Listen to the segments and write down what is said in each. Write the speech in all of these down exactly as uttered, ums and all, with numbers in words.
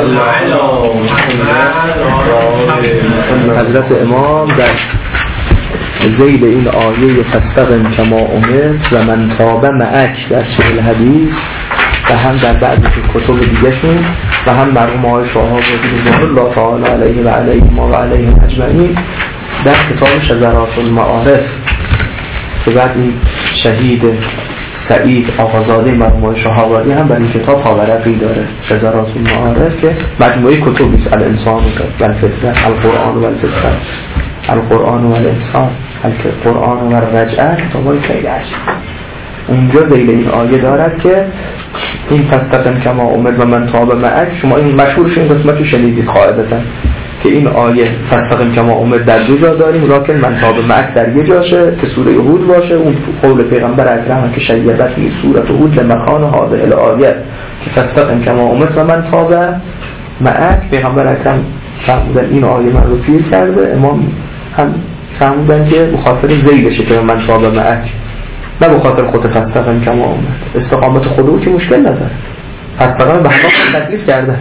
حضرت امام در ذیل این آیه فاستقم کما امرت و من تاب معک در سوره الحدیث و هم در بعضی کتب دیگه شون و هم مرحوم آقای شاهاب رضی الله تعالی علیه و علیهم و علیهم اجمعین در کتاب شذرات المعارف که بعد این شهید سعید آقازاده مرحوم آقای شاهابادی هم برای کتاب پاورقی داره، شذرات المعارف، که مجموعه کتبی است، الانسان و الفطره، القرآن و الفطره، القرآن و الانسان، القرآن و الرجعه، کتابای خیلی عجیب. اونجا ذیل این آیه دارد که این فاستقم کما امرت و من تاب معک. شما این مشهورش این قسمت رو شنیدید قاعدتا که این آیه فاستقم کما امرت در دو جا داریم، راکن من تاب معک در یه جاشه که سوره هود باشه، اون قول پیغمبر اکرم که شیدت این سوره هود لمکان هذه الآیه که فاستقم کما امرت و من تاب معک. پیغمبر اکرم فرمودن این آیه من رو پیر کرده، امام هم فرمودن که بخاطر ذیلشه که من تاب معک، نه بخاطر خود فاستقم کما امرت. استقامت خودو که مشکل نداره، فاستقام به حقا تکلیف کرده،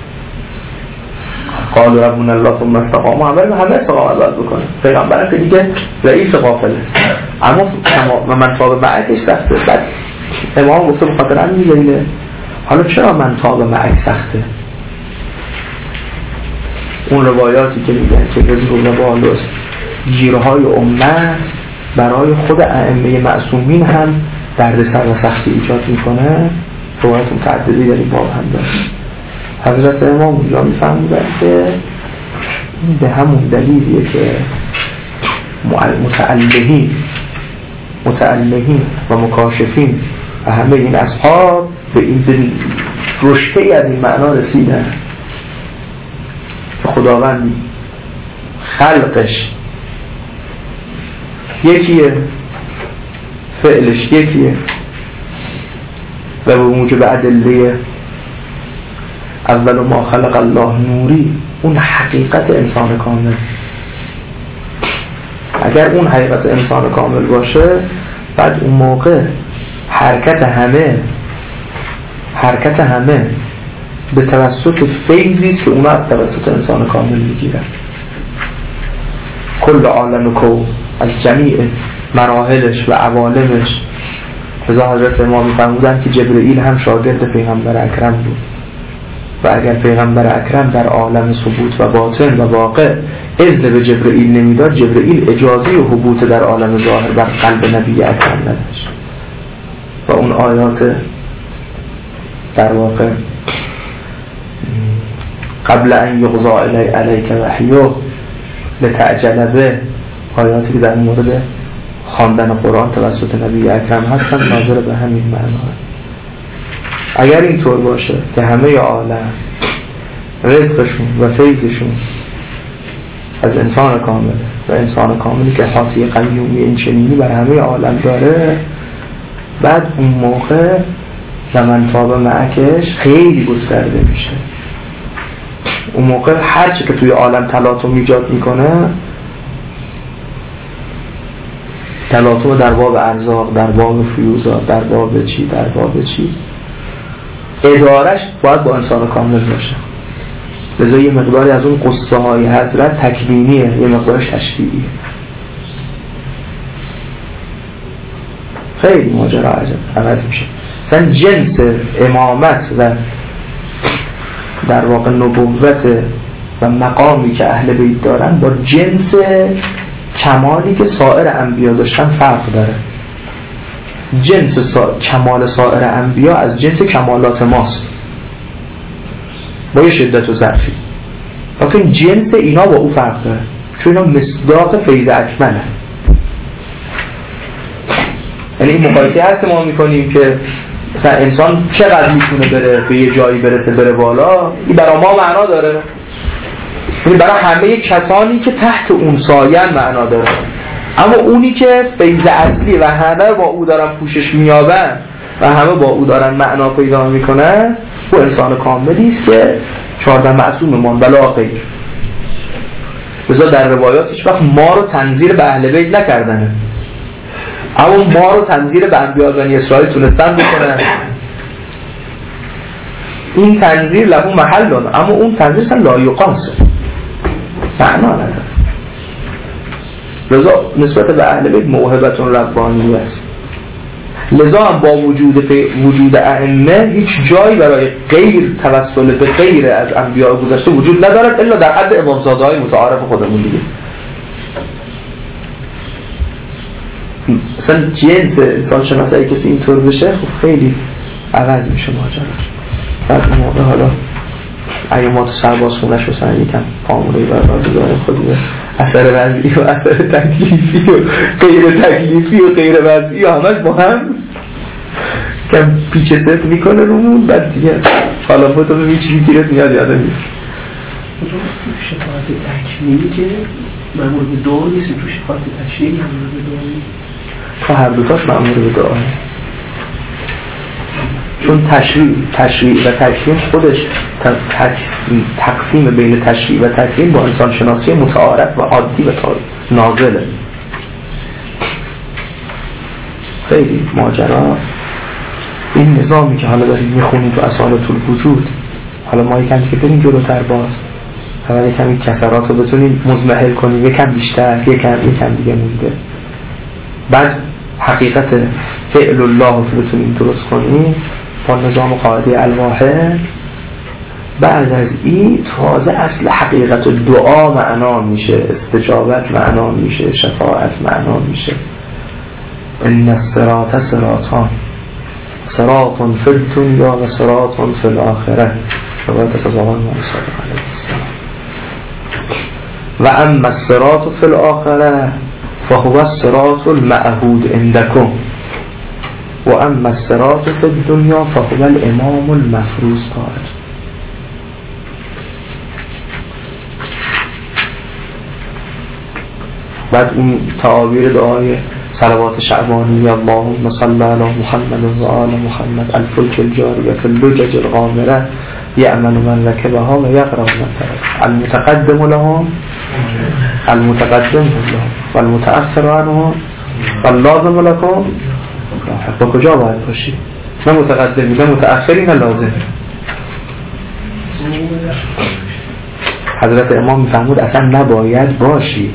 قالوا ربنا الله ثم استقاموا، همه همه استقامت باید بکنه. پیغمبر که دیگه رئیس قافله، اما و من تاب معکش سخته. بعد امام گفته بخاطر همین ذیله. حالا چرا من تاب معک سخته؟ اون روایاتی که میگن که رزق و بالوس گیرهای امت برای خود ائمه معصومین هم دردسر و سختی ایجاد میکنه، روایت متعددی در این باب هم داره. حضرت امام اونجا میفهمودن که به همون دلیلیه که متعلهین متعلهین و مکاشفین و همه این اصحاب به این رشته از این معنا رسیدن. خداوند خلقش یکیه، فعلش یکیه و به موجب ادله اول ما خلق الله نوری، اون حقیقت انسان کامل. اگر اون حقیقت انسان کامل باشه، بعد اون موقع حرکت همه حرکت همه به توسط فیضی که اونا از توسط انسان کامل میگیرن. کل عالم کو از جمیع مراحلش و عوالمش. رضا حضرت امام می‌فرمودن که جبرئیل هم شاگرد پیغمبر اکرم بود و اگر پیغمبر اکرم در عالم ثبوت و باطن و واقع اذن به جبرئیل نمیداد، جبرئیل اجازه و حبوط در عالم ظاهر بر قلب نبی اکرم نداشت. و اون آیات در واقع قبل ان یقضی الی علیک وحیه لتعجل به، آیاتی که در مورد خواندن قرآن توسط نبی اکرم هستن ناظر به همین معنا. اگر اینطور باشه که همه عالم رزقشون و فیضشون از انسان کامل و انسان کاملی که حاطی قیومی این چنینی بر همه عالم داره، بعد اون موقع زمن تاب معکش خیلی گسترده میشه. اون موقع هرچی که توی عالم تلاطم ایجاد میکنه، تلاطم در باب ارزاق، در باب فیوزات، در باب چی در باب چی ادارش باید با انسان کامل باشه. لذا یه مقداری از اون قصه های حضرت تکوینیه، یه مقدارش تشریعیه. خیلی ماجرا عوض میشه. مثلا جنس امامت و در واقع نبوت و مقامی که اهل بیت دارن با جنس کمالی که سایر انبیا داشتن فرق داره. جنس سا... کمال سایر انبیا از جنس کمالات ماست با یه شدت و ضعفی، لیکن جنس اینا با او فرق داره، چون اینا مصداق فیض اکمله. یعنی این مقایسه هست که ما میکنیم که مثلا انسان چقدر میتونه بره به یه جایی برسه بره بالا، این برای ما معنا داره، این برای همه کسانی که تحت اون سایه معنا داره. اما اونی که فیض اصلی و همه با او دارن پوشش میابن و همه با او دارن معنا پیدا میکنن، او انسان کاملی است که چهارده معصوم من بلا غیر. بذار در روایات هیچ وقت ما رو تنظیر به اهل بیت نکردنه، اما ما رو تنظیر به انبیاء بنی اسرائیل تونستن بکنن. این تنظیر له محل، اما اون تنظیر اصلا لا یقاس، معنا نداره. لذا نسبت به اهل بیت موهبتون ربانی است. لذا هم با وجود وجود ائمه هیچ جایی برای غیر توسل به غیر از انبیاء گذشته وجود ندارد الا در حد امامزاده های متعارف خودمون دیگه. مثلا جنس انسان شناسی اگه کسی اینطور بشه خب خیلی عوض میشه ماجراش. بعد اون موقع حالا اگه ما تو سرباز خونش بسن یکم پاموری برای داره خودی اثر وضعی و اثر تکلیفی و غیر تکلیفی و غیر وضعی و همش با هم کم پیچه ست میکنه رومون. بعد دیگه حالا فوتو به میچی میگیرد میاد یادم میاد شفاعت تکلیمی که مأمور به دعا نیست، تو شفاعت تشریعی مأمور به دعا نیست. تو هر دوتاش مأمور به دعا نیست، چون تشریع تشریع و تکلیم خودش تقسیم بین تشریع و تکلیم با انسان شناسی متعارف و عادی و نازله. خیلی ماجرا این نظامی که حالا داریم میخونیم تو اصالت الوجود، حالا ما یکم که بریم جلوتر باز حالا یکم این کسرات رو بتونیم مزمحل کنیم، یکم بیشتر یکم یکم دیگه مونده. بعد حقیقت فعل الله رو بتونیم درست کنیم با نظام قاعده الواحد. بعد از این تازه اصل حقیقت دعا معنا میشه، استجابت معنا میشه، شفاعت معنا میشه. ان الصراط صراطان، صراط فی الدنیا و صراط فی الاخره، روایت از آقای محمد صادق علیه السلام. و اما الصراط فی الاخره فهو الصراط المعهود عندكم و اما الصراط فی الدنیا فهو الامام المفروض قائل. بعد این تعابیر دعای صلوات شعبانی اللهم صل علی محمد و آل محمد الفلک الجاریه فی اللجج الغامره یأمن من رکبها و یقرأ من ترک المتقدم لهم المتقدم لهم والمتأخر عنهم واللازم لكم. با کجا باید باشی؟ نه متقدمی نه متأخری نه لازم. حضرت امام میفرمود اصلا نباید باشی.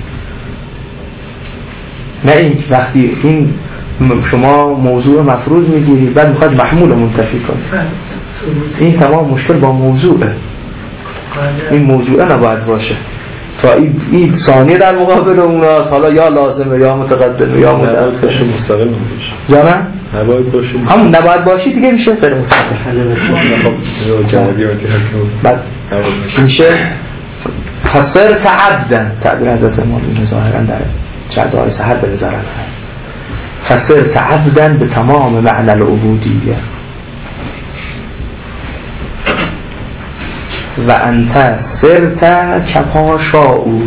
نه این وقتی این شما موضوع مفروض میگیری بعد میخواد محمول منتفی کنی، این تمام مشکل با موضوعه. این موضوعه نباید باشه تا این ثانیه در مقابل اوناست، حالا یا لازمه یا متقدمه یا متأخر مستقل نمیشه. یا نه؟ نباید باشی. همون نباید باشی دیگه میشه غیر مستقل. بعد میشه فصرت عبدا. تعبیر حضرت امام این ظاهرا در چند دعای سحر به نظر آمد. فصرت عبدا به تمام معنی العبودیه و انت سرت کما شاءو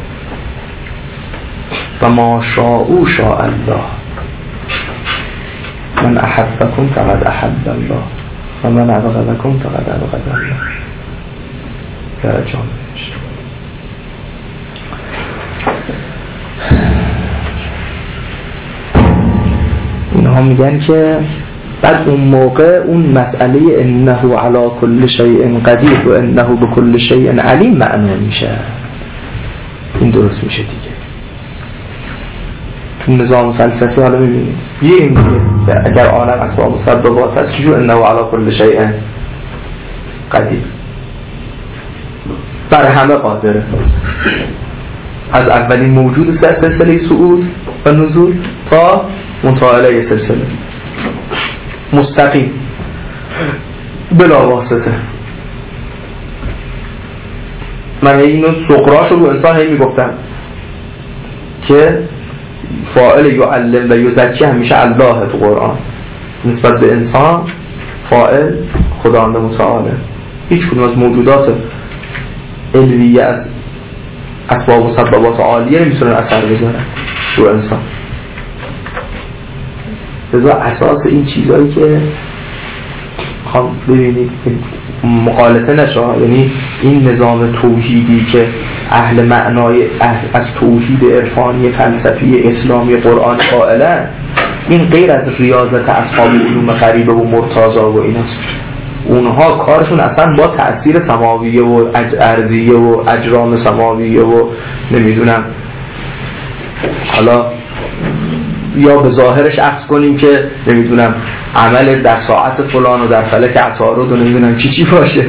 و ما شاءو شاء الله من احبکم فقد احب الله و من ابغضکم فقد ابغض الله. در جامعش اینها میگن که بعد اون موقع اون مسئله انه علی کل شیء قدیر و انه بكل شیء علیم معنا میشه. این درست میشه دیگه. تو نظام فلسفی حالا میبینید یه این دیگه اگر عالم اسباب مسببات هست چجور انه علی کل شیء قدیر، بر همه قادره، از اولین موجود سلسله صعود و نزول تا منتهی سلسله مستقیم بلا واسطه. من اینو سقراط رو انسان هی میگفتم که فاعل یعلم و یزکی همیشه الله تو قرآن، نسبت به انسان فاعل خداوند متعال. هیچ کدوم از موجودات علویه از اسباب و مسببات عالیه نمیتونن اثر بذارن رو انسان. لذا اساس این چیزایی که خواهم ببینید مقالطه نشه، یعنی این نظام توحیدی که اهل معنای اهل از توحید عرفانی فلسفی اسلامی قرآن قائلن، این غیر از ریاضت اصحاب علوم غریبه و مرتضی و ایناست. اونها کارشون اصلا با تأثیر سماویه و ارضیه و اجرام سماویه و نمیدونم حالا یا به ظاهرش عکس کنیم که نمیدونم عمل در ساعت فلان و در فلک عطارد و نمیدونم چی چی باشه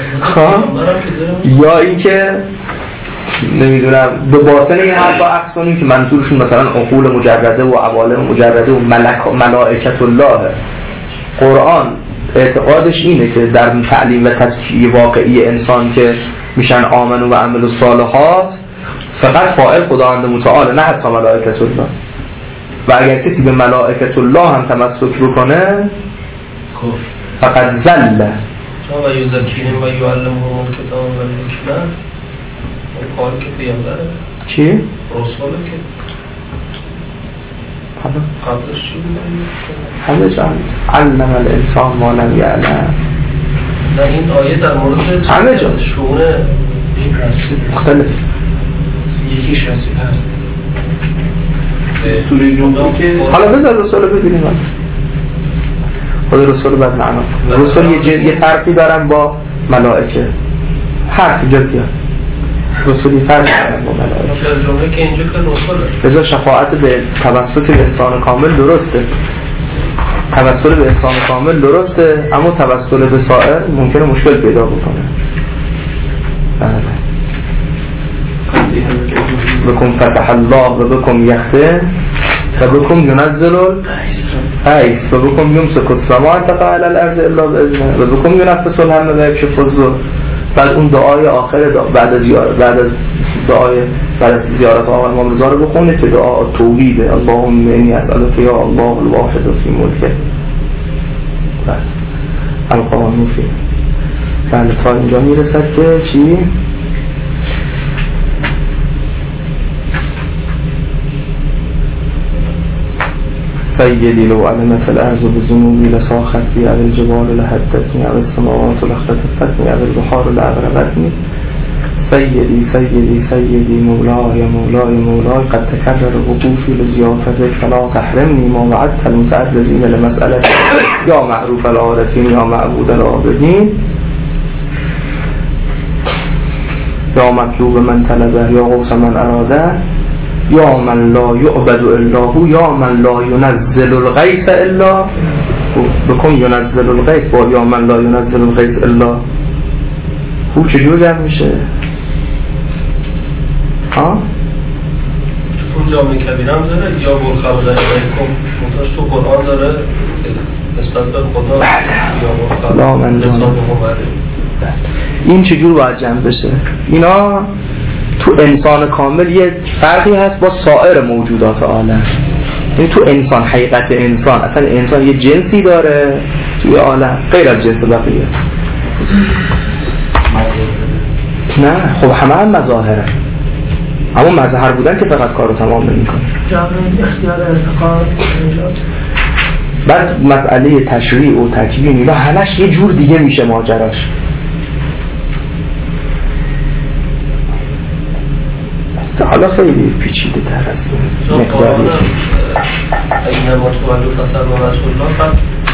یا اینکه نمیدونم به باطن این حرفا عکس کنیم که منظورشون مثلا عقول مجرده و عوالم مجرده و ملک ملائکت الله. قرآن اعتقادش اینه که در تعلیم و تزکیه واقعی انسان که میشن آمنو و عملو الصالحات فقط فاعل خداوند متعال، نه حتی ملائکت الله. و اگر کسی به ملائکت الله هم تمسک بکنه فقط زل. و یزکیهم و یعلمهم الکتاب و الحکمة کار که پیامبره چی؟ رسوله که قبلش چی بود؟ همه جان علم الانسان ما لم یعلم. نه این آیه در مورد همه جان شونه این رسول مختلف یکیش رسول هست سوره جمعه که حالا بذار رسول ببینیم خود رسول بعد معنا رسول یه, یه فرقی دارن با ملائکه. حرف اینجا بیاد رسول یه فرقی دارن با ملائکه. جمعه که اینجا که رسوله بذار شفاعت به توسط به انسان کامل درسته، توسل به انسان کامل درسته، اما توسل به سائر ممکنه مشکل پیدا بکنه. بكم فتح الله و بكم یخته و بكم ینزل الغیث و بكم یمسک السماء تقع علی الارض الا باذنه و بكم ینفس الهم و یکشف الضر. بعد اون دعای آخر دعا بعد از زیارت بعد از دعای بعد از زیارت آقا امام رضا رو بخونه که دعا توحید اللهم انی اسالک یا الله الواحد فی ملکه. بس القانون فی بله تا اینجا میرسد که چی؟ سیدی لو علمت الارض بذنوبی لساخت بی او الجبال لهدتنی او السماوات لختطفتنی او البحار لاغرقتنی. سیدی سیدی سیدی مولای مولای مولای قد تکرر وقوفی لزیافتک فلا تحرمنی ما وعدت المتعرضین لمسئلت یا معروف العارفین یا معبود العابدین یا مطلوب من طلبه یا غوث من اراده یا من لا یعبد الا هو یا من لا ینزل الغیث الا بکن ینزل الغیث با یا من لا ینزل الغیث الا هو چجور جمع میشه؟ ها؟ اون جامعه کبیره هم داره یا برخب داره منتاش تو قرآن داره نسبت به خدا یا برخب نسبت به این چجور باید جمع بشه؟ اینا تو انسان کامل یه فرقی هست با سایر موجودات عالم. این تو انسان حقیقت انسان اصلا انسان یه جنسی داره توی عالم غیر از جنس بقیه. نه خب همه هم مظاهره، اما مظهر بودن که فقط کارو تمام نمی‌کنه. جامعه اختیار ارتقاء بعد مسئله تشریع و تکوین اینا همش یه جور دیگه میشه ماجراش. حالا خیلی پیچیده تر از این مقداری این ما تو ولی فصل و رسول الله بعد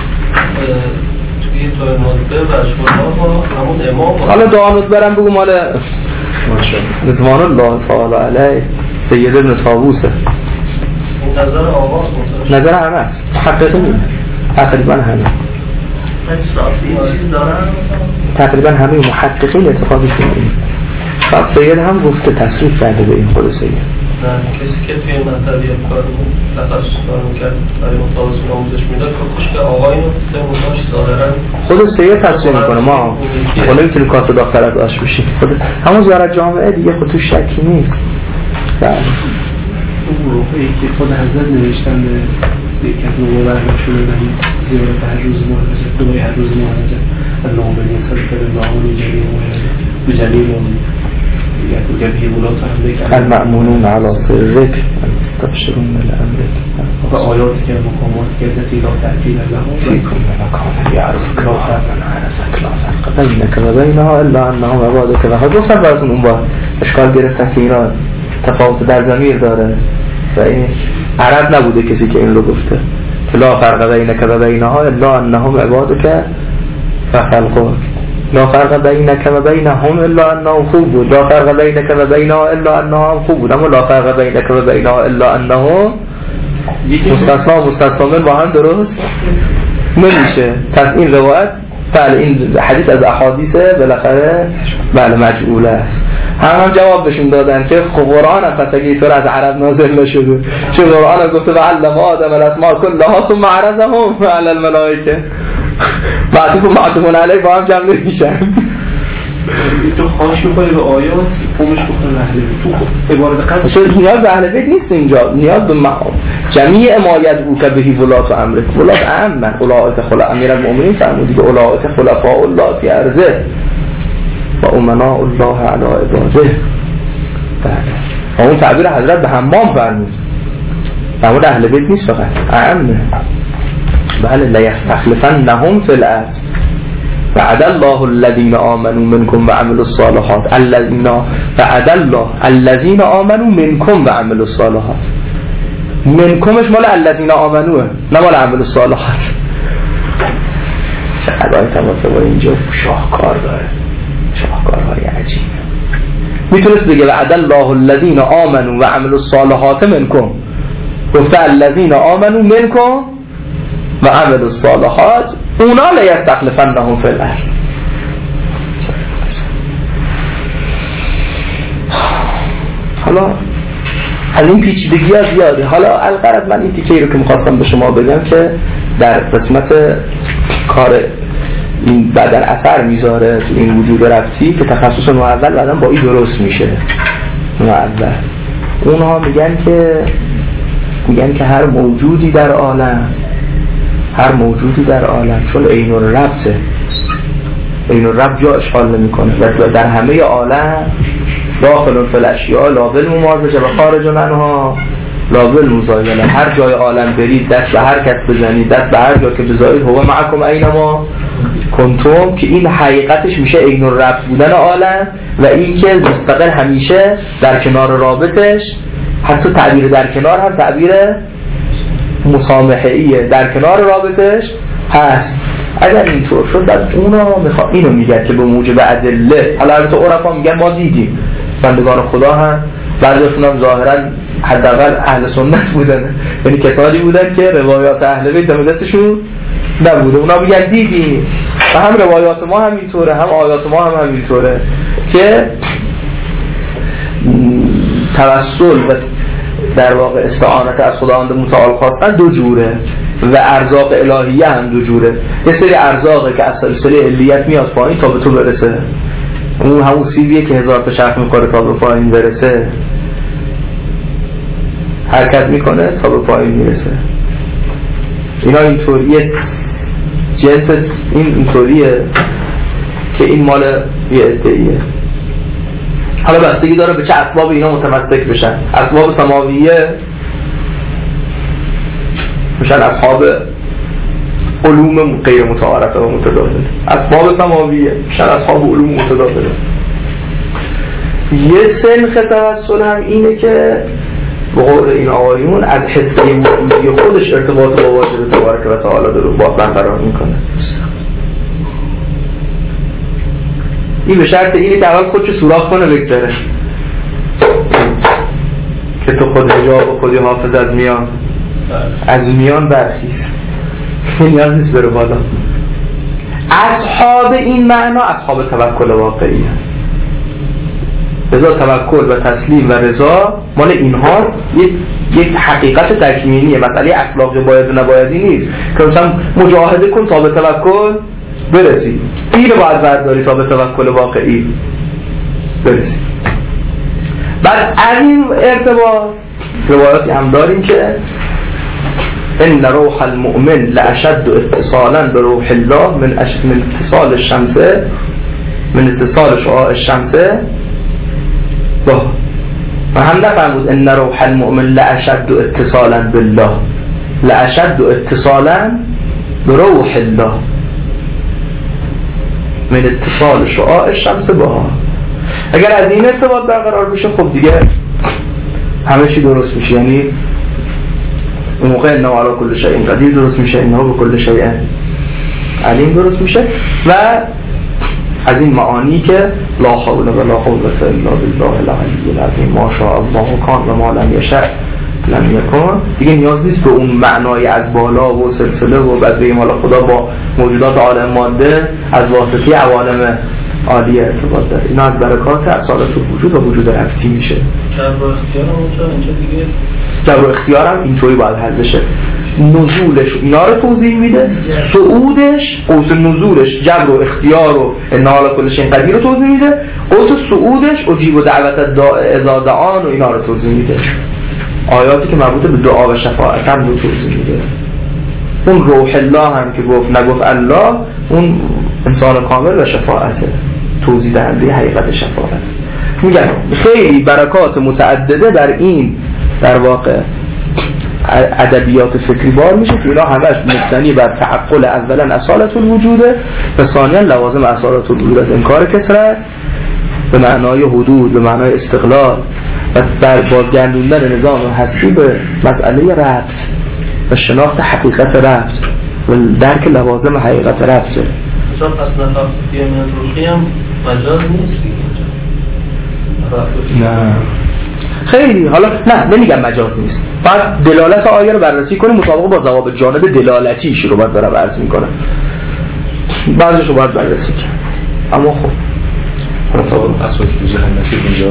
توی توی مادبر رسول الله با همون امام حالا دعانوت برم بگو مال رضوان الله تعالی علیه سید ابن طاووسه. این نظر آواز مطلب نظر همه است حقیقی نیست تقریبا همه تقریبا همه محققین اعتقادش اینه. بعد سید هم گفته تصریف کرده به این خود سید. نه کسی که توی مطلبی کار تخصص کار میکرد برای متوازن آموزش میداد که که آقای نفته متاش ظاهرن خود سید تصریف میکنه. ما خود نمیتونیم کاسه داختر از آش بشیم. همون زیارت جامعه دیگه خود تو شکی نیست. بله اون گروهی که خود حضرت نوشتن به یک از نوع برنامه شده دهیم زیارت هر روز محرزه دوی هر روز محرزه اللهم صدق اللهم جلیل بجلیل المأمونون على سرك تبشرون الأمرك و آیاتی که مقامات که ذاتی لا تأثیر لهم فيكم مكان يعرفك لا من عرفك لا فرق بينك و بينها الا انهم عبادك و خود گفتم براتون اون بار اشکال گرفتن که اینا تفاوت در ضمیر داره و این عرب نبوده کسی که این رو گفته لا فرق بينك و بينها الا انهم عبادك خلقه لا فرق بینک و بینهم الا انه خوب بود، لا فرق بینک و بینها الا انه هم خوب بود، اما لا فرق بینک و بینها الا انه مستثنا و مستثنا من با هم درست نمیشه. پس این روایت بله این حدیث از احادیثه بالاخره بله مجعوله است. هم هم جواب بهشون دادن که خب قرآن هم پس اگه اینطور از عرب نازل نشده، چه قرآن هم گفته و علم آدم الاسماء کلها ثم عرضهم علی الملائکه، معطوف و معطوفون علیه با هم جمع نمیشن. تو خواهش میکنی به آیات فهمش بکن اهل بیت، تو عبارت قبل شد نیاز به اهل بیت نیست اینجا، نیاز به مقام جمیع مایت او که بهی ولات و امره، ولات اهم من اولائک خلفاء امیر المؤمنین فرمود دیگه، اولائک خلفاء الله فی ارضه و امناء الله علی عباده. و اون تعبیر حضرت به حمام فرمود، فرمود اهل بیت نیست فقط اهمه. بله لیستخلفنهم فی الارض وعد الله الذين آمنوا منكم وعملوا الصالحات الذين وعد الله الذين آمنوا منكم وعملوا الصالحات، منكمش مال الذين آمنوا نه مال عملوا الصالحات. چقدر تماسه با اینجا شاهکار داره، شاهکارهای عجیب. میتونست بگه وعد الله الذين آمنوا وعملوا الصالحات منكم، گفته الذين آمنوا منكم وعملوا الصالحات اونا لیستخلفنهم فی الارض. حالا از این پیچیدگی ها زیاده. حالا الغرض من این تیکه‌ای رو که میخواستم به شما بگم که در قسمت کار این بدن اثر میذاره تو این وجود ربطی که تخصص معول بعداً با این درست میشه. معول اونها میگن که میگن که هر موجودی در عالم هر موجودی در عالم چون عین الربطه، عین الربط جا اشغال نمی کنه و در همه عالم داخل فی الاشیاء لابل ممازجه و خارج منها لابل مزایله. هر جای عالم برید دست به هر کس بزنید، دست به هر جا که بزایید هو معکم اینما کنتم، که این حقیقتش میشه عین الربط بودن عالم و این که مستقل همیشه در کنار رابطش، حتی تعبیر در کنار هم تعبیر مسامحه‌ایه، در کنار رابطش هست. اگر اینطور شد بعد اونا میخواد اینو میگه که به موجب ادله، حالا البته عرفا میگن ما دیدیم بندگان خدا هم بعضیشون هم ظاهرا حداقل اهل سنت بودن، یعنی کسانی بودن که روایات اهل بیت دم دستشون نبوده، اونا میگن دیدیم و هم روایات ما هم اینطوره هم آیات ما هم همینطوره که توسل و در واقع استعانت از خداوند متعال خواستن دو جوره و ارزاق الهیه هم دو جوره. یه سری ارزاقه که از سلسله علیت میاد پایین تا به تو برسه، اون همون سیبیه که هزار تا چرخ میخوره تا به پایین برسه، حرکت میکنه تا به پایین میرسه. اینا اینطوریه، جنس این اینطوریه که این مال یه عده‌ایه. حالا بستگی داره به چه اسباب اینا متمسک بشن. اسباب سماویه میشن اصحاب علوم غیر متعارفه و متداخله، اسباب سماویه میشن اصحاب علوم متداخله. یه سنخ توسل هم اینه که به قول این آقایون از حسه وجودی خودش ارتباط با واجب تبارک و تعالی داره با برقرار میکنه. این به شرط اینه که اول خودشو سوراخ کنه بگذره که تو خود حجاب و خودی حافظ از میان از میان برخیز، نیاز نیست بره بالا. اصحاب این معنا اصحاب توکل واقعی هست. رضا توکل و تسلیم و رضا مال اینها یک یک حقیقت تکوینیه، مسئله اخلاقی باید و نبایدی نیست که مثلا مجاهده کن تا به توکل برسی، این رو باید برداری تا به توکل واقعی برسی. بعد از این ارتباط روایاتی هم داریم که ان روح المؤمن لاشد اتصالا به روح الله من اش... من اتصال الشمس من اتصال شعاع الشمس و هم نفهمود ان روح المؤمن لاشد اتصالا بالله، لاشد اتصالا به روح الله من اتصال شعاع الشمس بها. اگر از این ارتباط برقرار بشه خب دیگه همه چی درست میشه، یعنی اون موقع انه علی کل شیء قدیر درست میشه، انه به کل شیء علیم درست میشه و از این معانی که لا حول ولا قوة الا بالله العلی العظیم ما شاء الله کان و ما لم یشاء لم یکن. دیگه نیاز نیست به اون معنای از بالا و سلسله و بعد بگیم حالا خدا با موجودات عالم ماده از واسطه عوالم عالیه ارتباط داره. اینا از برکات اصالت وجود و وجود رفتی میشه. جبر و اختیار هم اونجا اینجا دیگه جبر و اختیار هم اینطوری باید حل بشه. نزولش اینا رو توضیح میده، صعودش قوس نزولش جبر و اختیار و انال کلش این قدیر رو توضیح میده، قوس صعودش اجیب و دعوت اذا دعان و اینا رو توضیح میده. آیاتی که مربوط به دعا و شفاعت هم رو توضیح میده. اون روح الله هم که گفت نگفت الله، اون انسان کامل و شفاعته، توضیح دهنده حقیقت شفاعت. میگن خیلی برکات متعدده در این در واقع ادبیات فکری بار میشه که اینا همش مبتنی بر تعقل اولا اصالت الوجوده و ثانیا لوازم اصالت الوجود از انکار کثرت به معنای حدود، به معنای استقلال و بر بازگردوندن نظام هستی به مسئله ربط و شناخت حقیقت ربط و درک لوازم حقیقت ربطه. مثلا پس نفختی من روحی هم مجاز نیست دیگه. نه خیلی حالا نه نمیگم مجاز نیست، بعد دلالت آیه رو بررسی کنیم مطابق با ضوابط جانب دلالتیش رو باید دارم عرض میکنم، بعضیش رو باید بررسی کنیم. اما خب مطابق اساس جهنمی اینجا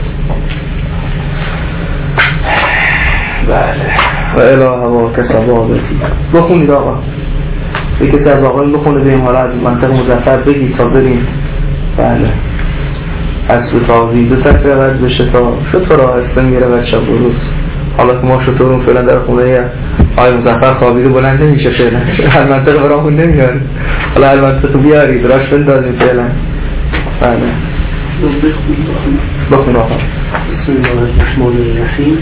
بله و اله و کسبابتی. بخونید آقا، به کسی از آقایون بخونه بریم حالا از منطق مظفر بگید تا بریم. بله اصل تازی دو تک رود بشه تا شطور آهسته میره و شب و روز. حالا که ما شطورون فعلا در خونه آقای مظفر خوابیده بلند نمیشه فعلا، هر منطق برامون نمیاره، حالا هر منطق بیارید راش بندازیم فعلا. بله بخون آقا. بسم الله الرحمن الرحیم.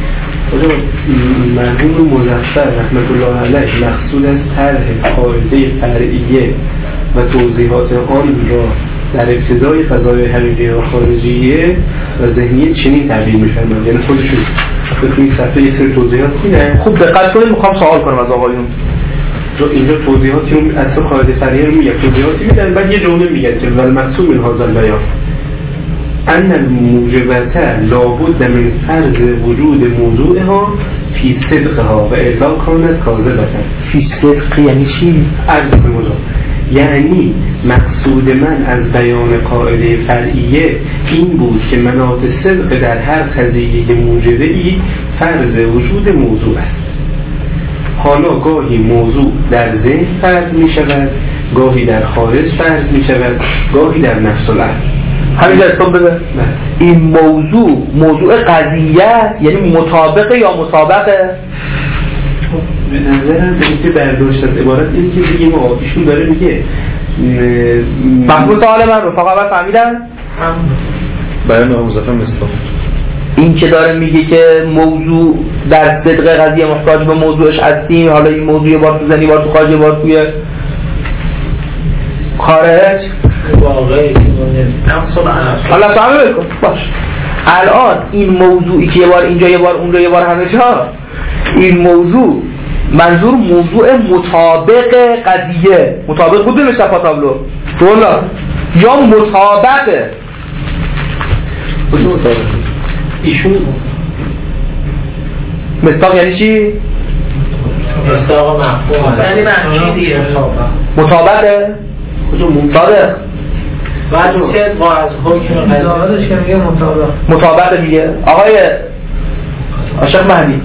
مرحوم مظفر رحمت الله علیه مقصود از طرح قاعده فرعیه و توضیحات آن را در ابتدای فضای حقیقیه و خارجیه و ذهنیه چنین تعبیر می‌فرمایند، یعنی خودشون بخونید صفحه یه سری توضیحات میدن. خوب دقت کنید، میخوام سوال کنم از آقایون. اینجا توضیحاتی رو اصلا قاعده فرعیه رو میگن، توضیحاتی میدن، بعد یه جمله میگن که ول مقصود من هذا البیان ان الموجبات لابد من فرض وجود موضوعها فی صدقها و الا کانت کاذبه. فی صدق یعنی چی؟ عرض کنم یعنی مقصود من از بیان قاعده فرعیه این بود که مناط صدق در هر قضیه موجبه‌ای فرض وجود موضوع است. حالا گاهی موضوع در ذهن فرض می شود، گاهی در خارج فرض می شود، گاهی در نفس الامر. همین حساب بده. این موضوع موضوع قضیه یعنی مطابقه یا مطابقه؟ به نظرم به برداشت از عبارت این که دیگه ما ایشون داره میگه مفهوم سوال من رو فقط فهمیدن؟ بیان آقای مظفر مصداق این که داره میگه که موضوع در صدق قضیه محتاج به موضوعش هستیم، حالا این موضوع یه بار تو زنی بار تو خارج یه بار توی خارج واقعی حالا فهمه بکن باش. الان این موضوعی که یه بار اینجا یه بار اونجا یه بار همه جا، این موضوع منظور موضوع مطابق قضیه، مطابق بود به شفا تابلو دولا یا مطابقه ایشون مصداق یعنی چی؟ مصداق مفهوم یعنی معنی دیگه مطابقه صادق بعد صدق از حکم قضیه که میگه مطابق مطابقه میگه آقای عاشق مهدی.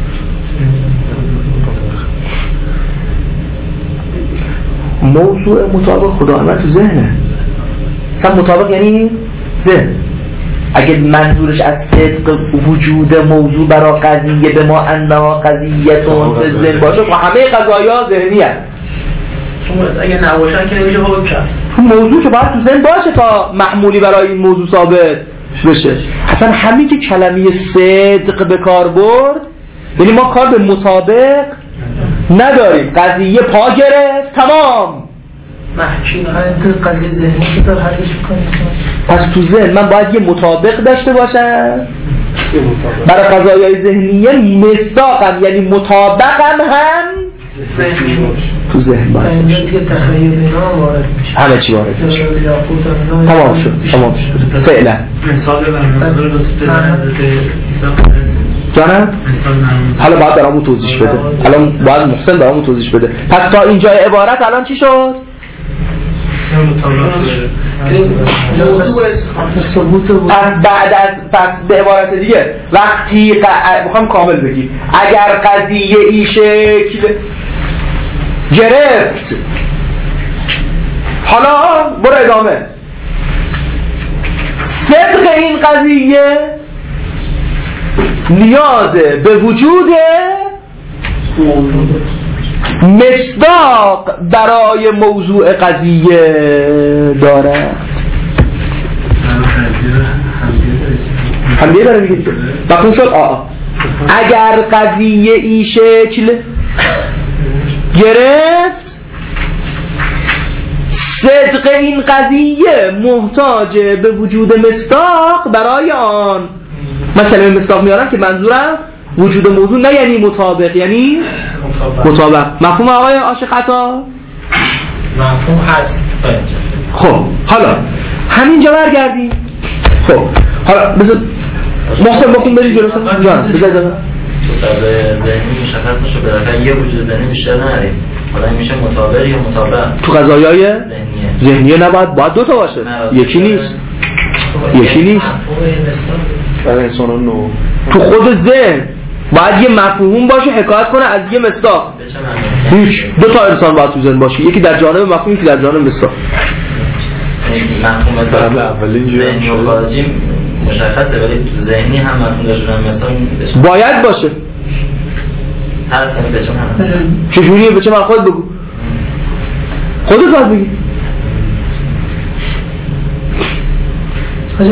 موضوع مطابق خدا من تو ذهنه، مثلا مطابق یعنی ذهن. اگه منظورش از صدق وجود موضوع برای قضیه به ما انها قضیتون به ذهن باشه و همه قضایا ذهنی هست، اگه نباشن که نمیشه حکم کرد. موضوع که باید تو ذهن باشه تا معمولی برای این موضوع ثابت بشه. اصلا همین که کلمه صدق به کار برد یعنی ما کار به مطابق نداریم، قضیه پا گرفت تمام محکیم این قضیه ذهنی که دار حلش کنیم. پس تو ذهن من باید یه مطابق داشته باشم برای قضایای ذهنیه، مصداقم یعنی مطابقم هم تو تو ذهن باید اینجا دیگه تخیل اینا وارد میشه، همه چی وارد میشه. تمام شد تمام شد فعلا. مثال برنامه رو لطف حضرت عیسی جانم حالا باید برامون توضیح بده، الان باید محسن برامون توضیح بده. پس تا اینجای عبارت الان چی شد؟ بعد از پس به عبارت دیگه وقتی بخوام کامل بگیم اگر قضیه ای شکل گرفت، حالا برو ادامه. صدق این قضیه نیاز به وجود مصداق برای موضوع قضیه دارد. همدیه داره میگه دیگه بخون شد. آه اگر قضیه ای شکل گرفت، صدق این قضیه محتاج به وجود مصداق برای آن. مثلا مصداق میارم که منظورم وجود موضوع نه یعنی مطابق، یعنی مطابق. مفهوم آقای عاشق عطا؟ مفهوم هست. خب حالا همینجا برگردیم. خب حالا بذار محسن بخون بریم جلو. جان بذار تو قضای ذهنی مشخص نشه بالاخره یه وجود ذهنی بیشتر نداریم، حالا میشه مطابق یا مطابق. تو قضایای ذهنیه ذهنیه نباید باید دو تا باشه، یکی نیست یکی نیست. برای انسان نو تو خود ذهن باید یه مفهوم باشه حکایت کنه از یه مصداق. هیچ دو تا انسان باید تو ذهن باشه، یکی در جانب مفهوم یکی در جانب مصداق. مفهوم مصداق اولین ذهنی و خارجی مشخصه، ولی تو ذهنی هم مفهوم داشتن مصداق باید باشه. هست یعنی بچه من چجوریه؟ بچه من خود بگو، خودت باید بگی. خیلی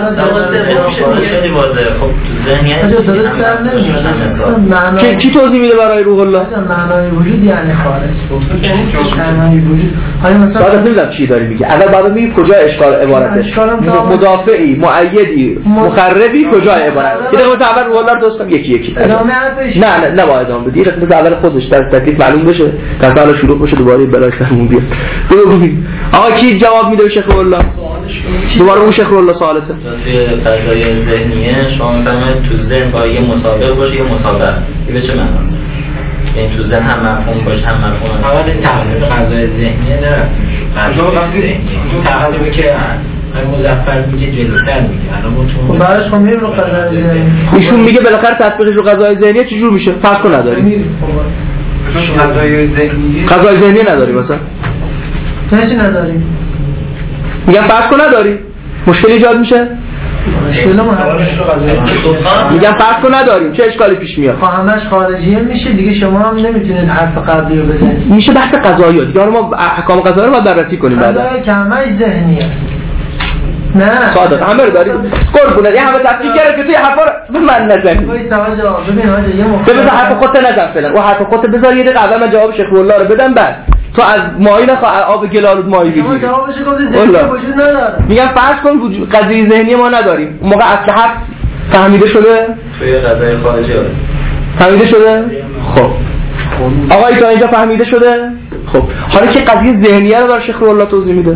واضحه. خب تو ذهنی هست درست در نمیاد. کی توضیح میده برای روح الله؟ معنای وجود یعنی خارج. معنای وجود حالا مثلا بعد نمیدونم چی داری میگه. اول بعد میگی کجا اشکال عبارته، مدافعی، مؤیدی، مخربی، کجا عبارت. یه دقیقه اول روح الله رو درست کنم یکی یکی. ادامه حرفش نه نه نه باید ادامه بدی. مثلا اول خودش در تکلیف معلوم بشه، تا حالا شروع بشه دوباره بلاش سرمون بیاد. بگو آقا کی جواب میده شیخ الله؟ دوباره اون شیخ الله سوالته. توی قضای ذهنیه شما میفهمید تو ذهن با یه مطابق باشه یه مطابق. این به چه معناست؟ یعنی تو ذهن هم مفهوم باشه هم مفهوم. اول این تحقیق قضای ذهنیه نرفتیم. قضای ذهنی اون تحقیقی که مظفر میگه جلوتر میگه. الان ما تو بعدش خب میریم رو قضای ذهنی. ایشون میگه بالاخره تطبیقش رو قضای ذهنیه چجور میشه؟ فرق نداری. قضای ذهنیه قضای ذهنی نداری مثلا؟ چه نداریم؟ میگم فرض کن نداری، مشکلی ایجاد میشه؟ مشکل ما میگم فرض کن نداریم، چه اشکالی پیش میاد؟ خب همش خارجیه میشه دیگه، شما هم نمیتونید حرف قبلی رو بزنید. میشه بحث قضایی دیگه، حالا ما احکام قضایی رو باید بررسی کنیم بعدا. قضایی که همش ذهنیه. نه صادق همه رو داریم قربونه، یه همه تفکیک کرد که توی حرفا رو به من نزنی. وایس آقا ببین آقا یه موقع بذار حرف خودت نزن فعلا، اون حرف خودت بذار یه دقیقه اول من جواب شیخ الله رو بدم، بعد تو از ماهی نخواه آب گلالود ماهی بگیری. شما جوابش گفتی ذهنی وجود نداره. میگم فرض کن وجود قضیه ذهنی ما نداریم، اون موقع اصل حق فهمیده شده؟ توی قضای خارجی آره فهمیده شده؟ خب آقای تا اینجا فهمیده شده؟ خب حالا که قضیه ذهنیه رو برای شیخ الله توضیح میده.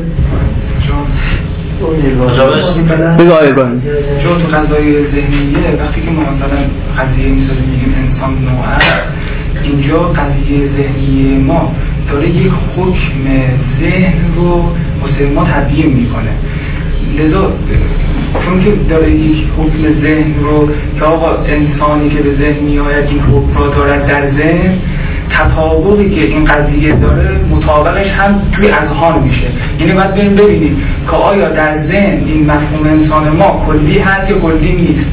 بگاه ابراهیم چون تو قضای ذهنیه وقتی که ما مثلا قضیه میسازیم میگیم انسان نوع است، اینجا قضیه ذهنی ما داره یک حکم ذهن رو واسه ما تبیین میکنه. لذا چون که داره یک حکم ذهن رو که آقا انسانی که به ذهن میآید این حکم رو دارد در ذهن، تطابقی که این قضیه داره مطابقش هم توی اذهان میشه. یعنی باید بریم ببینیم که آیا در ذهن این مفهوم انسان ما کلی هست یا کلی نیست.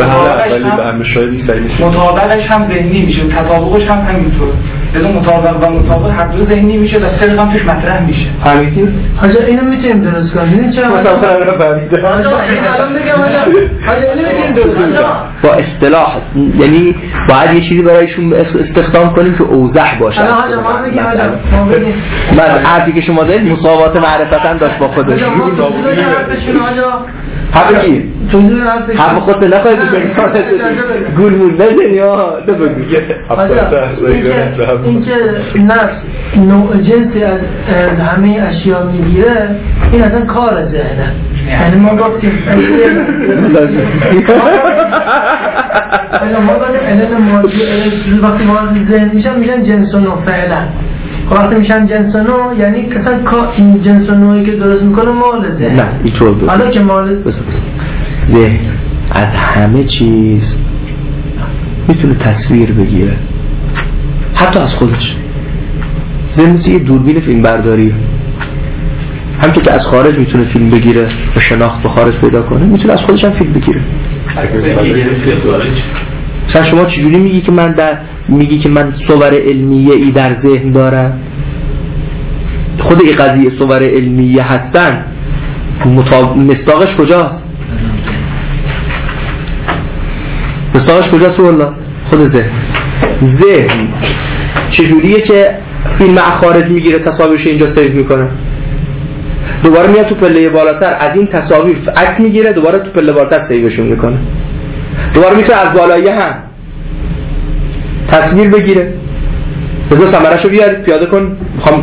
مطابقش هم ذهنی میشه، تطابقش هم همینطور. لذا مطابق و مطابق هر دو ذهنی میشه و صرف هم توش مطرح میشه. فهمیدی؟ حاجا اینو میتونیم درست کنیم. ببین چرا مثلا رو فهمیده. حاجا الان میگم حاجا حاجا اینو میتونیم درست کنیم. با اصطلاح یعنی باید یه چیزی برایشون استخدام کنیم که اوضح باشه. الان حاجا ما بگیم حاجا ما بگیم من حرفی که شما زدید مساوات معرفتاً داشت با خودش. حاجا ما حرفشون حاجا حرف کی؟ توضیح حرف کی؟ حرف خودت نخواهی بکنی گول مول نزنی ها دو بگو این که نفس نوع جنسی از همه اشیا میگیره این اصلا کار ذهنه یعنی ما گفتیم ما گفتیم علم مادی وقتی وارد ذهن میشن میشن جنس و نوع فعلا وقتی میشن جنس و نوع یعنی اصلا این جنس و نوعی که درست میکنه مال ذهن نه اینطور بود حالا که مال ذهن از همه چیز میتونه تصویر بگیره حتی از خودش. ذهن مثل یه دوربین فیلم برداری همونطور که از خارج میتونه فیلم بگیره و شناخت به خارج پیدا کنه میتونه از خودش هم فیلم بگیره. مثلا شما چجوری میگی که من در میگی که من صور علمیه ای در ذهن دارم؟ خود این قضیه صور علمیه هستن مطاب... مصداقش کجاست؟ مصداقش کجاست والله؟ خود ذهن. ذهن چجوریه که فیلم از خارج میگیره تصاویرش اینجا سیو میکنه دوباره میاد تو پله بالاتر از این تصاویر عکس میگیره دوباره تو پله بالاتر سیوشون میکنه دوباره میتونه از بالایی هم تصویر بگیره بذار ثمره‌شو بیارید پیاده کن میخوام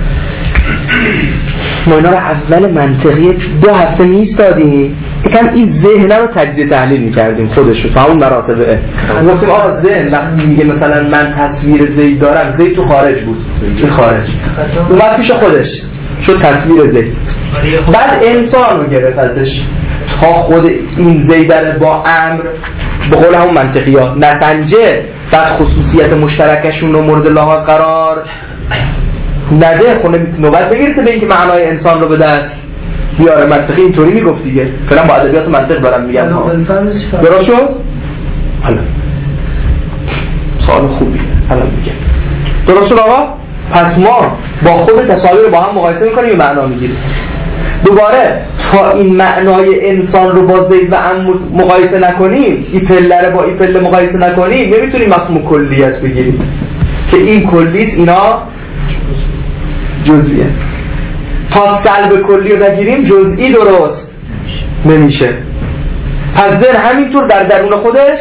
ما اینا رو اول منطقی دو هفته میستادیم یکم این ذهن رو تجزیه تحلیل میکردیم خودش رو تا اون مراتبه گفتیم آقا ذهن وقتی میگه مثلا من تصویر زید دارم زید تو خارج بود این خارج اومد پیش خودش شد تصویر زید بعد انسان رو گرفت ازش تا خود این زیدره با امر به قول همون منطقی ها نسنجه بعد خصوصیت مشترکشون رو مورد لحاظ قرار نده خونه نوبت بگیرته به اینکه معنای انسان رو به دست بیاره. منطقی اینطوری میگفت دیگه فعلا با ادبیات منطق دارم میگم درست شد؟ حالا سوال خوبیه حالا میگم درست شد آقا؟ پس ما با خود تصاویر با هم مقایسه میکنیم و معنا میگیریم دوباره تا این معنای انسان رو با زید و ام مقایسه نکنیم این پله رو با این پله مقایسه نکنیم نمیتونیم مفهوم کلیت بگیریم که این کلیت اینا جزئیه تا سلب کلی رو نگیریم جزئی درست نمیشه. پس ذهن همینطور در درون خودش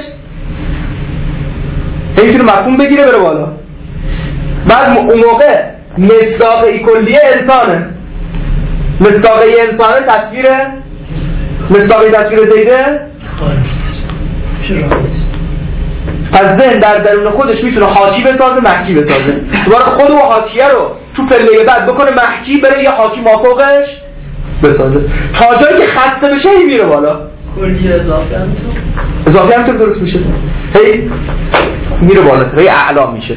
نمیتونه مفهوم بگیره بره بالا بعد اون موقع مصداق ای کلیه انسانه مصداق ای انسانه تصویره مصداق ای تصویر زیده پس ذهن در درون خودش میتونه حاکی بسازه محکی بسازه دوباره خود و حاکیه رو تو پله بعد بکنه محکی بره یه حاکی مافوقش بسازه تا جایی که خسته بشه هی میره بالا کلی اضافه هم تو اضافه هم تو درست میشه هی میره بالا هی اعلا میشه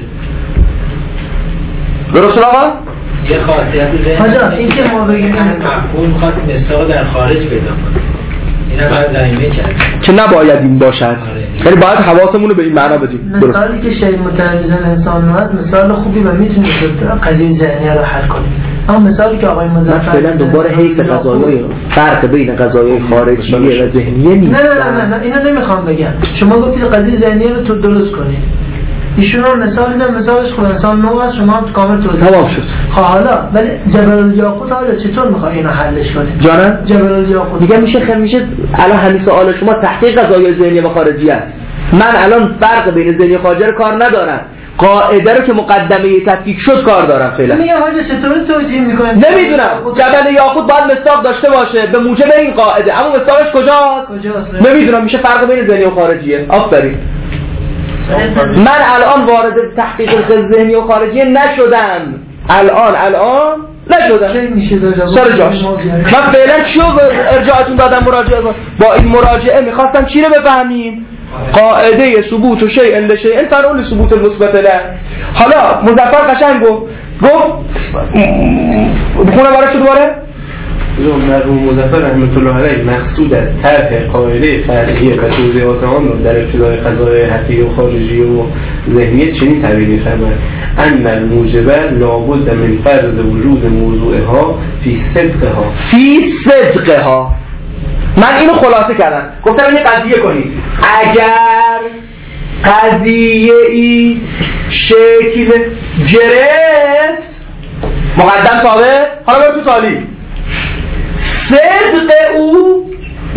درست آقا؟ یه خاصیت ذهن این که ما بگیم مفهوم خواست مصداق در خارج پیدا کنه این هم باید زمینه کرد که نباید این باشد یعنی باید حواسمون رو به این معنا بدیم. مثالی که شیء متناقض انسان هست مثال خوبی و میتونه قضیه ذهنی رو حل کنه اما مثالی که آقای مظفر فعلا دوباره حیث قضایای فرق بین قضایای خارجیه و ذهنیه نیست. نه نه نه نه اینو نمیخوام بگم شما گفتید قضیه ذهنیه رو تو درست کنید ایشون هم مثال میدن مثالش خود انسان نوع است شما هم کامل توضیح تمام شد. حالا ولی جبل الیاقوت حالا چطور میخوای اینو حلش کنید جانم جبل الیاقوت دیگه میشه خیلی میشه الان همین سوال شما تحقیق قضایای ذهنی و خارجی است من الان فرق بین ذهنی و خارجی رو کار ندارم قاعده رو که مقدمه تفکیک شد کار دارم فعلا میگم حاجی چطوری توجیه میکنید نمیدونم جبل یاقوت باید مصداق داشته باشه به موجب این قاعده اما مصداقش کجاست کجاست نمیدونم میشه فرق بین ذهنی و خارجیه آفرین من الان وارد تحقیق ذهنی و خارجی نشدم الان الان نشدم چه میشه سر جاش من فعلا چیو ارجاعتون دادم مراجعه با این مراجعه میخواستم چی رو بفهمیم قاعده ثبوت و شیء لشیء فرع ثبوت المثبت له حالا مظفر قشنگ گفت گفت بخونه برای چه دوباره مرحوم مظفر رحمت الله علیه مقصود از طرح قاعده فرعیه و توضیحات آن رو در ابتدای قضای حقیقی و خارجی و ذهنیت چنین تعبیر می‌فرماید ان الموجب لابد من فرض وجود موضوعها فی صدقها فی صدقها من اینو خلاصه کردم گفتم یه قضیه کنید اگر قضیه ای شکل گرفت مقدم ثابت حالا برو تو تالی صدق او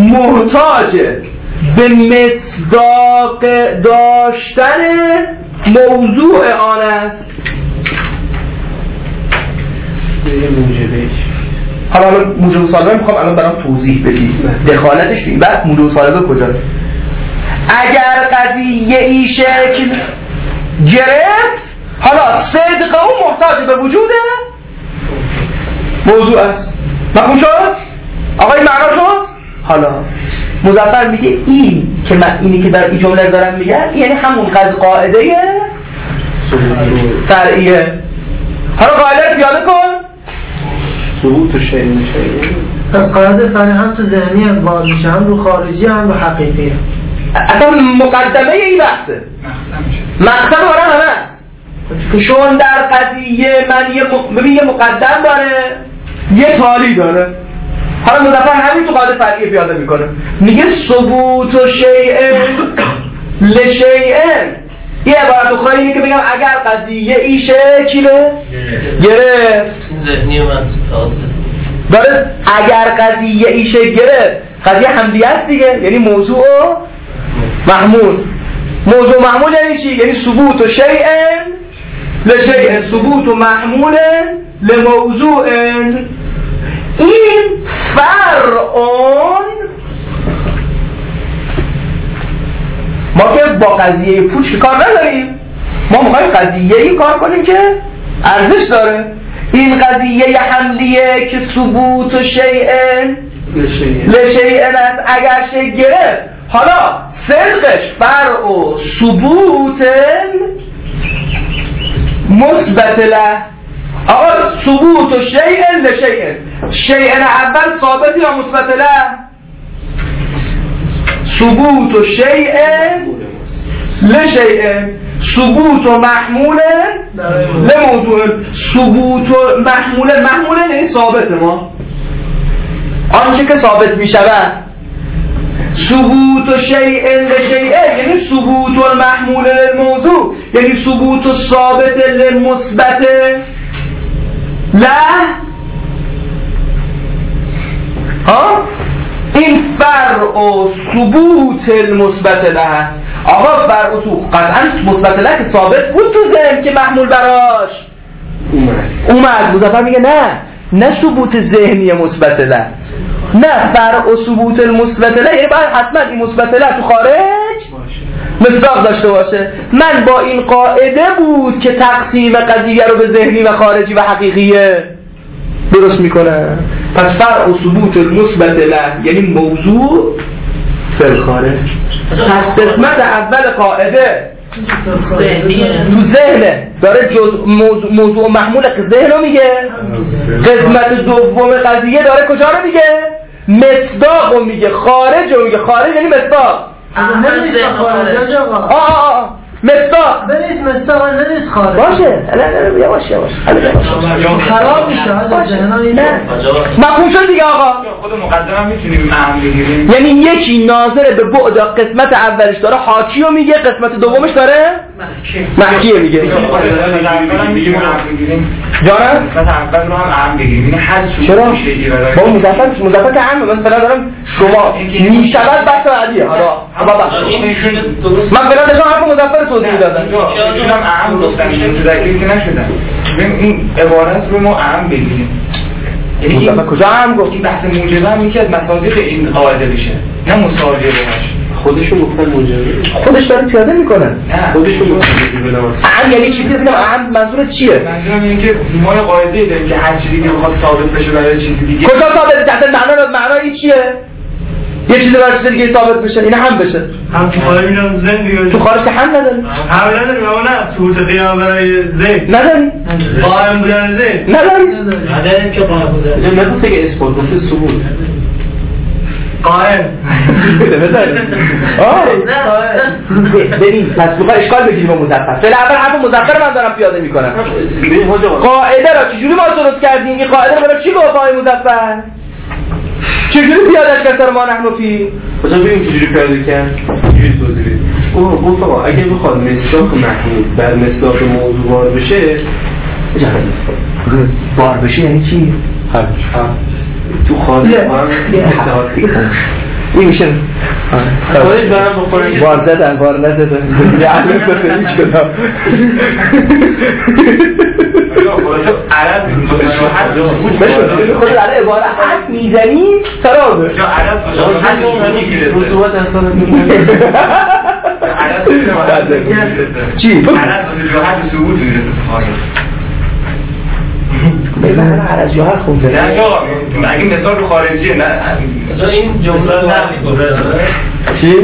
محتاج به مصداق داشتن موضوع آن است. حالا موجب مصالبه میخوام الان برام توضیح بدید دخالتش بید. بعد موجب مصالبه کجاست؟ اگر قضیه ای شکل گرفت، حالا صدق اون محتاج به وجود موضوع است. مفهوم شد؟ آقای معنا شد؟ حالا مظفر میگه این که من اینی که در این جمله دارم میگه یعنی همون قضیه قاعده فرعیه. حالا قاعده رو پیاده کن. ثبوت شیء میشه. پس قاعده فرعی هم تو ذهنی هم باز میشه، هم رو خارجی هم رو حقیقی هم. اصلا مقدمه این بحثه. مقصد آره همه چون در قضیه من یه م... یه مقدم داره یه تالی داره. حالا مظفر همین تو قاعده فرعی پیاده میکنه، میگه ثبوت و شیء لشیء. یه عبارت اخرى اینه که بگم اگر قضیه ای شکل گرفت ذهنی من تازه داره، اگر قضیه ای شکل گرفت قضیه حملیه است دیگه، یعنی موضوع و محمول. موضوع و محمول یعنی چی؟ یعنی ثبوت و شیء لشیء، ثبوت و محمول لموضوع. این فرعون ما که با قضیه پوچ کار نداریم، ما میخوایم قضیه‌ای کار کنیم که ارزش داره. این قضیه حملیه که ثبوت و شیء لشیء است اگر شیء گرفت، حالا صدقش فرع و ثبوت مثبت له. آقا ثبوت و شیء لشیء، شیء اول ثابت یا مثبت له؟ ثبوت و شیء لشیء، ثبوت و محمول لموضوع. ثبوت و محمول، محمول یعنی ثابت، ما آنچه که ثابت می شود. ثبوت و شیء لشیء یعنی ثبوت و محمول للموضوع، یعنی ثبوت و ثابت للمثبت له. ها این فرع و ثبوت المثبت له. آقا فرع و ثبوت قطعا مثبت له که ثابت بود تو ذهن که محمول براش اومد اومد مظفر میگه نه نه ثبوت ذهنی مثبت له، نه فرع و ثبوت المثبت له، یعنی باید حتما این مثبت له تو خارج مصداق داشته باشه. من با این قاعده بود که تقسیم قضیه رو به ذهنی و خارجی و حقیقیه درست میکنه. پس فرع و ثبوت المثبت له یعنی موضوع فی الخارج. پس قسمت اول قاعده تو ذهنه داره جز موضوع, موضوع محمول ذهن رو میگه. قسمت دوم قضیه داره کجا رو میگه؟ مصداق رو میگه، خارج رو میگه. خارج یعنی مصداق. نمیشه خارج آقا. آه آه مصداق بنویس مصداق نویس خارج باشه. الان یواش یواش خراب میشه نه مفهوم شد دیگه آقا. خود مقدمه میتونیم اهم بگیریم، یعنی یکی ناظر به بعد قسمت اولش داره حاکی رو میگه، قسمت دومش داره محکی میگه. جانم قسمت اول رو هم اهم بگیریم، یعنی حذف چرا؟ با مضافه مضافه عامه. من فعلا دارم شما میشود بحث عادیه. حالا من فعلا داشتم حرف مضافه توضیح دادم. ایشون هم اهم گفتن، متذکر که نشدن. ببین این عبارت رو ما اهم بگیریم. یعنی مضافه کجا اهم گفت؟ این بحث موجبه هم یکی از مصادیق این قاعده بشه، نه مساویه بهش. خودشو گفتن موجبه، خودش داره پیاده میکنه. نه خودشو گفتن اهم یعنی چی؟ ببینم اهم منظورت چیه؟ منظورم اینه که ما یه قاعده داریم که هر چیزی که بخواد ثابت بشه برای چیزی دیگه. کجا ثابت بشه؟ معنا معنی چیه؟ یه چیزی برای چیز دیگه ثابت بشه، این هم بشه. هم تو خارج میرم ذهن دیگه. تو خارج هم نداری؟ هم نداریم اما نه ثبوت قیام برای ذهن نداری؟ قائم بودن ذهن نداری؟ نداریم که قائم بودن. نه نگفته که اثبات، گفته ثبوت. قائم بذاریم. آه ببین پس بخواه اشکال بگیریم با مظفر. فعلا اول حرف مظفر من دارم پیاده میکنم. قاعده را چجوری ما درست کردیم؟ این قاعده رو برای چی گفت آقای مظفر؟ چجوری پیادهش کرد ما نحن فی؟ بذار ببینیم چجوری پیاده کرد. چجوری توضیح بدیم. اوه گفت آقا اگه بخواد مصداق محمول بر مصداق موضوع بار بشه، بار بشه یعنی چی؟ تو خارج با هم اتحاد این میشه خودش برام بخوره بار زدن بار نزدن یه علی بسه هیچ کدام عرب بشون خود علی عبارت حد میزنی سرابه رسوبات انسان چی؟ عرب جهت ثبوت میرسه ببین عرض جهت خونده نه اگه مثال رو خارجیه نه این جمله رو چی؟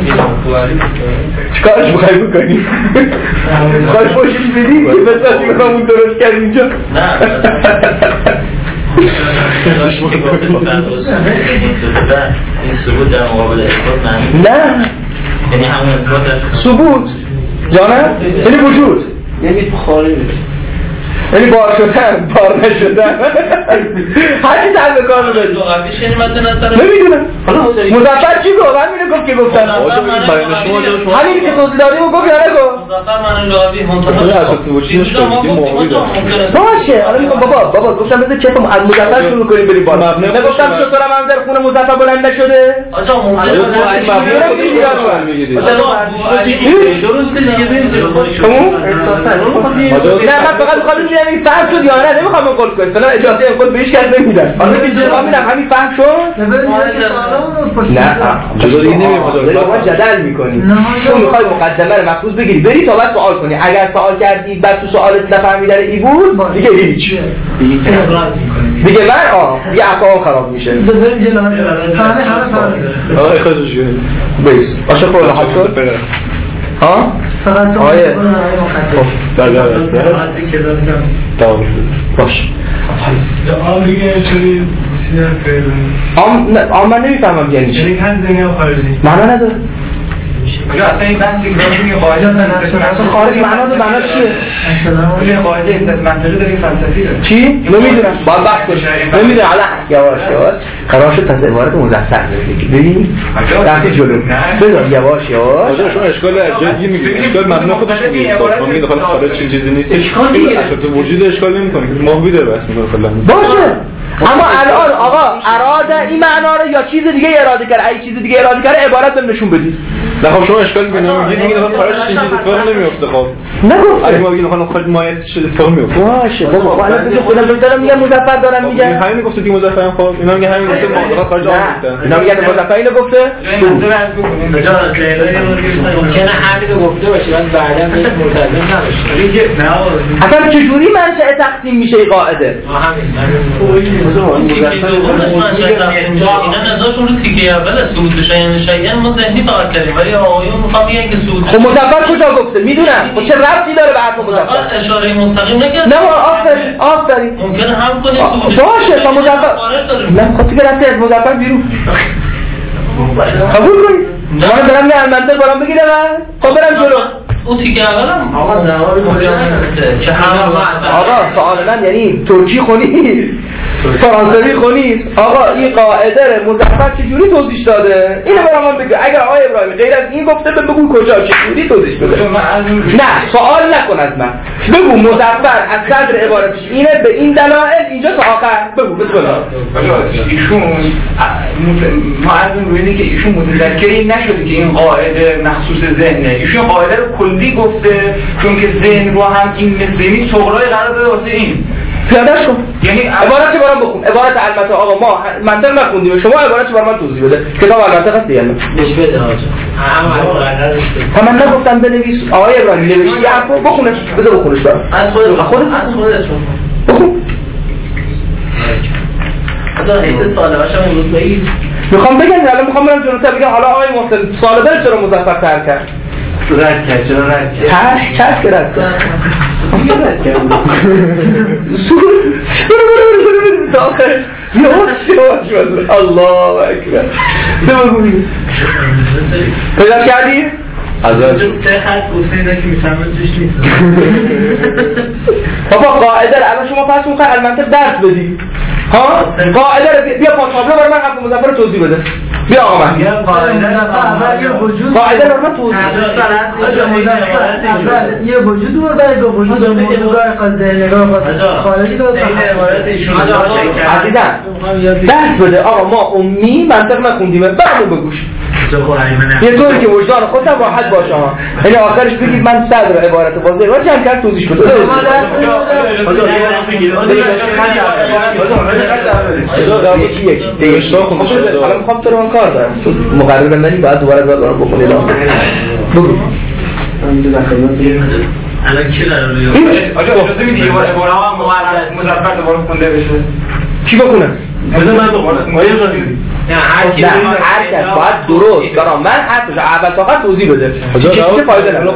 چیکارش بخوایی بکنی؟ خواهی پوشش بدی؟ که مثلا دیگه همون درست کرد اینجا؟ نه این ثبوت در مقابل اثبات معنی نه یعنی همون اثبات ثبوت جانم؟ یعنی وجود یعنی خارجی یعنی بار شدن بار نشدن هر چی در بکار رو داری لغویش یعنی مد نظر نمیدونم مظفر چی گفت؟ همینه گفت که گفتن همینی که توضیح دادیم و گفت یا نگفت مظفر معنی لغوی باشه حالا میگم بابا بابا گفتم بذار چه از مظفر شروع کنیم بریم بالا نگفتم شطورم هم در خونه مظفر بلند نشده آجا ممکنه درست دیگه نه من فقط میخوام یعنی فهم شد یا نه نمیخوام قول کنم فلان اجازه قول بهش کرد نمیدن حالا که جواب میدم همین فهم شد نه چطور دیگه نمیخواد ما جدل میکنیم تو میخوای مقدمه رو مخصوص بگیری بری تا بعد سوال کنی اگر سوال کردی بعد تو سوالت نفهمیدن ای بود دیگه هیچ دیگه من آه دیگه افعال خراب میشه بذاریم جلو همه همه فهمید آقای خودش بیس باشه خود راحت شد ها فقط آیه در در باش آم دیگه چوری سینه فعلا آم نه آم من نمیفهمم یعنی چی یعنی هم زنی هم خارجی معنا نداره اصلا این بحثی که میگه قاعده اصلا خارج معنا داره معنا چیه این قاعده است منطقی داره فلسفی داره چی نمیدونم باید بحث کنیم نمیدونم الان یواش یواش قرار شد پس عبارت مزخرف بگی ببین رفتی جلو بذار یواش یواش شما اشکال ارجاعی میگید اشکال مبنا خودش میگه ما میگه داخل خارج چیزی نیست اشکال دیگه تو وجود اشکال نمیکنه ماهوی داره بس میگه کلا باشه اما الان آقا اراده این معنا رو یا چیز دیگه اراده کرد اگه چیز دیگه اراده کرد عبارت بهم نشون بدید نه خب شما اشکال میگید میگید داخل خارج چیزی اتفاق نمیفته خب نگفت اگه ما بگیم داخل خارج مایه چیزی اتفاق میفته باشه بابا الان بگو خودم دارم میگم مظفر دارم میگم همین گفته که مظفر خب اینا میگه همین گفته ما داخل خارج آمده اینا میگن مظفر اینو گفته ممکنه همین رو گفته باشه بعد بعدا بهش ملتزم نباشه اصلا چجوری منشأ تقسیم میشه این قاعده ما همین اینا نظرشون رو تیکه اول سود شیء شیء ما ذهنی فقط کردیم ولی آقایون میخوام بگن که سود خب مظفر کجا گفته میدونم خب چه ربطی داره به حرف مظفر اشاره مستقیم نکرد نه آفرین آفرین ممکنه هم کنه سود باشه تا مظفر نه خب دیگه رفتی از مظفر بیرون قبول کنید من دارم میگم المنطق برام بگیره من خب برم جلو اون تیکه اولم آقا جوابی که همه آقا سوال من یعنی ترکی خونی فرانسوی خونی آقا این قاعده مظفر چجوری توضیح داده اینو برام من بگو اگر آقای ابراهیمی غیر از این گفته بگو کجا چجوری توضیح بده نه سوال نکن از من بگو مظفر از صدر عبارتش اینه به این دلایل اینجا تا آخر بگو بسم الله ایشون ما از اون روی اینه که ایشون متذکری نشده که این قاعده مخصوص ذهنه ایشون قاعده رو کلی گفته چون که ذهن رو هم این مثلی صغرای قرار داده واسه این پیادهش کن یعنی عبارت چه برام بخون عبارت البته آقا ما منطق نخوندیم شما عبارت چه برام من توضیح بده کتاب البته هست دیگه بهش بده آقا هم من نگفتم بنویس آقای ابراهیمی نوشتی حرفو بخونش بذار بخونش برام از خودت خودت از خودت بخون حالا حیث ساله باشم امروز بگید میخوام بگم الان میخوام برم جلوتر بگم حالا آقای محسن سال بر چرا مظفر تر کرد رد کرد چرا رد کرد ترک کرد که رد کرد رد کرد داخل یواش یواش الله اکبر پیدا کردی؟ از سه خط حسینه که میفهمه توش نیست بابا قاعده الان شما پس میخوای المنطق درس بدی ها قاعده رو بیا پاسابلو برای من حرف مظفر توضیح بده. بیا آقا من قاعده رو من توضیح یه وجود رو برای دو وجود موضوع قضیه نگاه خارجی رو عزیزم دست بده آقا ما امی منطق نخوندیم برامون بگوش یه طوری که وجدان خودم راحت باشه ها یعنی آخرش بگید من صدر عبارت واضحه ولی هم کرد توضیح بده یکی یکی دیگه حالا میخوام تو رو من کار دارم مقرر بندنی باید دوباره دارم بخونی بگو الان کی قراره بیاد؟ آجا اجازه میدی یه بار عباره ها مظفر دوباره خونده بشه؟ کی بخونه؟ بذار من بخونم. نه هر کی هر کس باید درست دارم من حرفش اول تا آخر توضیح بده چه چه فایده نداره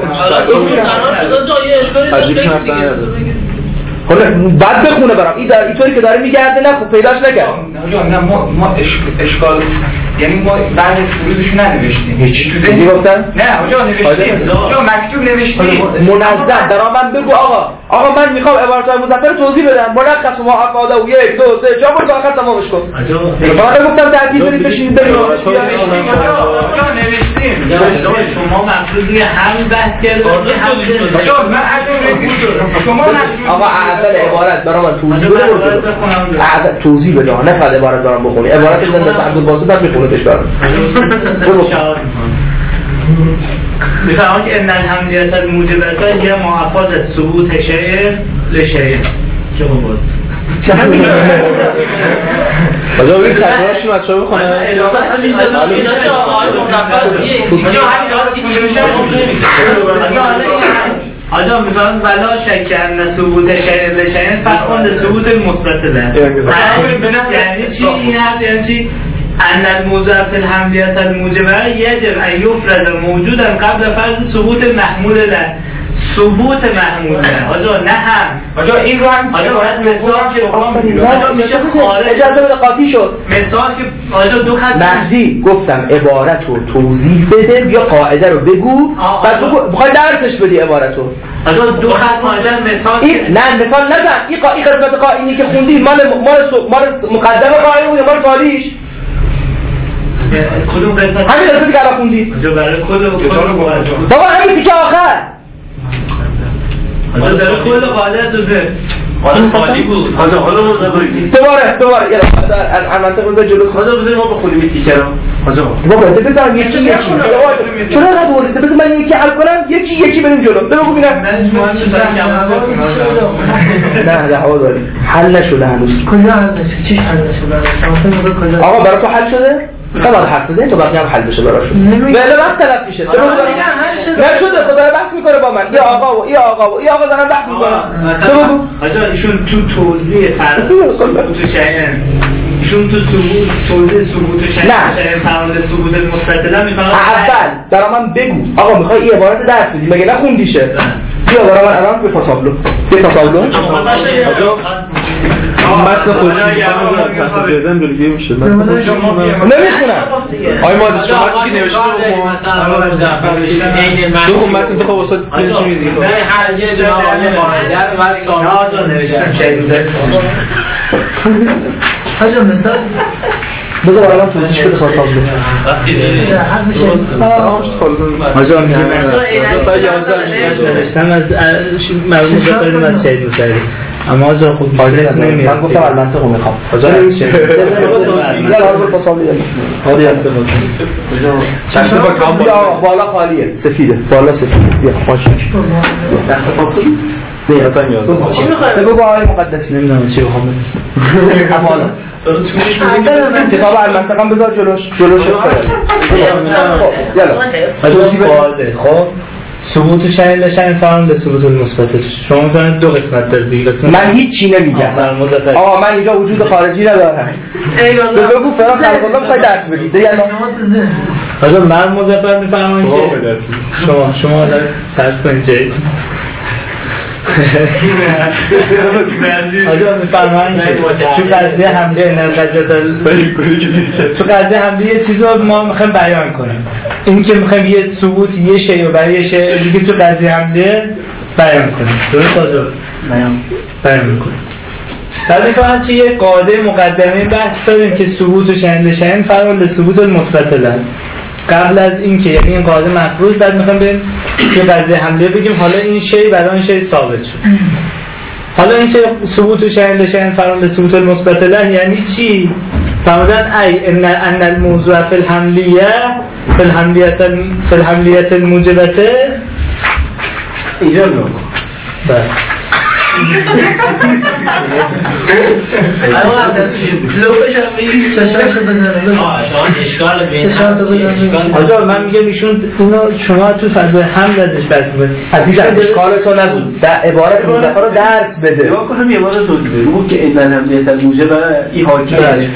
حالا بعد بخونه برام این داره اینطوری که داره میگرده نه خوب پیداش نکرد نه ما ما اشکال یعنی ما بعد فروضش ننوشتیم هیچ چیزی گفتن نه آقا نوشتیم آقا مکتوب نوشتیم منظم درام من بگو آقا آقا من میخوام عبارت‌های مظفر توضیح بدم ملخص ما افاده و یک دو سه چهار تا آخر تمامش کن آقا گفتم ترتیب بدید بشین بریم آقا نوشتیم شما مقصود دیگه هم بحث کردید آقا من شما آقا اول عبارت برای من توضیح بده اول توضیح بده نه فقط عبارت دارم بخونی عبارت زنده عبدالباسط بعد میخونه اشکال میفهمم که ان الحمدیت الموجبه یه محفظ ثبوت شیء لشیء چه بود بذار ببین تکرارش رو بچه‌ها بخونه آجا میفهمم بلا شک ان ثبوت شیء لشیء فقط ثبوت المثبت له یعنی چی این هست یعنی چی ان الموجب في الحملية الموجبة يجب ان يفرض موجودا قبل فرض ثبوت محمول له ثبوت محمول له آجا نه هم آجا این رو هم آجا باید مثال که آجا میشه خارج اجازه بده قاطی شد مثال که آجا دو خط مهدی گفتم عبارت رو توضیح بده بیا قاعده رو بگو بعد بخوای درسش بدی عبارت رو آجا دو خط ماجر مثال نه مثال نزن این قا... این قسمت قائنی که خوندی مال مال مال مقدمه قائل بود یا مال تالیش کدوم قسمت همین قسمتی که الان خوندی آجا برای کدوم بابا همین تیکه آخر آجا داره کل قاعده تو ذهن حالا خالی بود آجا حالا ما بگیم دوباره دوباره یلا منطق رو جلو آجا بذار ما بخونیم این تیکه رو آجا بابا بذار یکی یکی چرا ندوری بذار من یکی حل کنم یکی یکی بریم جلو بگو ببینم نه ده هوا داری حل نشده هنوز کجا حل نشده چیش حل نشده آقا برای تو حل شده خلاص حرف بزنید تو باقی هم حل بشه براشون ولی وقت طلب میشه نشده خدا بحث میکنه با من یه آقا و یه آقا و یه آقا دارن بحث میکنن تو بگو آجا ایشون تو توضیح فرض ثبوت شیء ایشون تو ثبوت توضیح ثبوت شیء شیء فرض ثبوت مستقلا میفهمن اول برا من بگو آقا میخوای این عبارت درس بدی مگه نخوندیشه بیا برا من الان به پاسابلو به پاسابلو متن خودش رو بزن بلگی میشه نمیخونم آی مادر شما چی نوشته تو خب متن تو خب واسه چی میدی نه هر یه جناب آقای مهاجر و ساناز رو نوشتم چه آجا مثال بذار برای من توضیح بده پاسابلو آجا میگه نوشتم از مرموز بخواهیم از شهید موسیقی اما آجا خود بیشتر نمیاد من گفتم البته خود میخوام آجا نمیشه یه لحظه پاسابلو یه آدی هسته چشم با کام بالا خالیه سفیده بالا سفیده بیا خواشی دست پاسابلو نه اصلا نیاز چی میخوای بگو آقای مقدسی نمیدونم چی بخوام اما حالا کتاب المنطقه بذار جلوش جلوش یلا خب ثبوت شیء لشیء فرض به ثبوت المثبت شما می‌فهمید دو قسمت داره من هیچی نمیگم آقا من اینجا وجود خارجی ندارم بگو فرا خلق الله می‌خوای درس بدید یلا آقا من مظفر می‌فهمم که شما شما درس کنید آجا میفرمایید که تو قضیه حمله این قضیه تو قضیه حمله یه چیز رو ما میخوایم بیان کنیم این که میخوایم یه ثبوت یه شیء و برای یه شیء دیگه تو قضیه حمله بیان کنیم درست آجا بیان بیان میکنیم بعد میفهمم چه یه قاعده مقدمه بحث داریم که ثبوت و شهر شهر فرع لثبوت المثبت له. قبل از این که یعنی این قاعده مفروض، بعد میخوام بریم که قضیه حمله بگیم حالا این شی برای این شی ثابت شد. حالا این که ثبوت و شهر شهر فرع لثبوت المثبت له یعنی چی؟ فرمودن ای ان ان الموضوع فی الحملیه فی الحملیه فی الحملیه الموجبه ایجاب نکن. بله آجا من میگم ایشون اینو شما تو فضای هم دادش بس بود عزیزم اشکال تو نبود در عبارت مصطفی رو درس بده یا کنم یه عبارت توضیح بده بگو که این الحملیت الموجب ای حاکی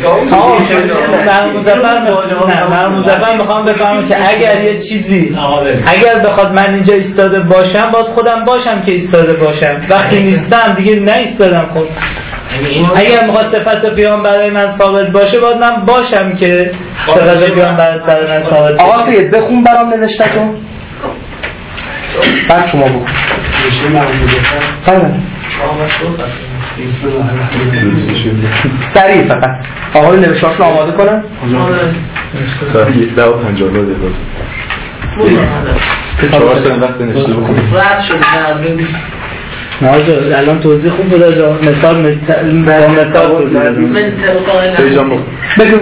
من مظفر میخوام بفهمم که اگر یه چیزی اگر بخواد من اینجا ایستاده باشم باید خودم باشم که ایستاده باشم، وقتی نیستم دیگه نایستادم. خب اگر میخواد صفت قیام برای من ثابت باشه باید من باشم که صفت قیام برای من ثابت باشه. آقا سید بخون برام نوشته کن بعد شما بخون. سریع فقط آقای نوشتهاش رو آماده کنم. ساعت یک ده و پنجاه دو دقیقه چهار سن وقت نوشته بکنیم رد شده نه آجا الان توضیح خوب بود آجا مثال مثال توضیح من تلقای سیجان بکن بگو.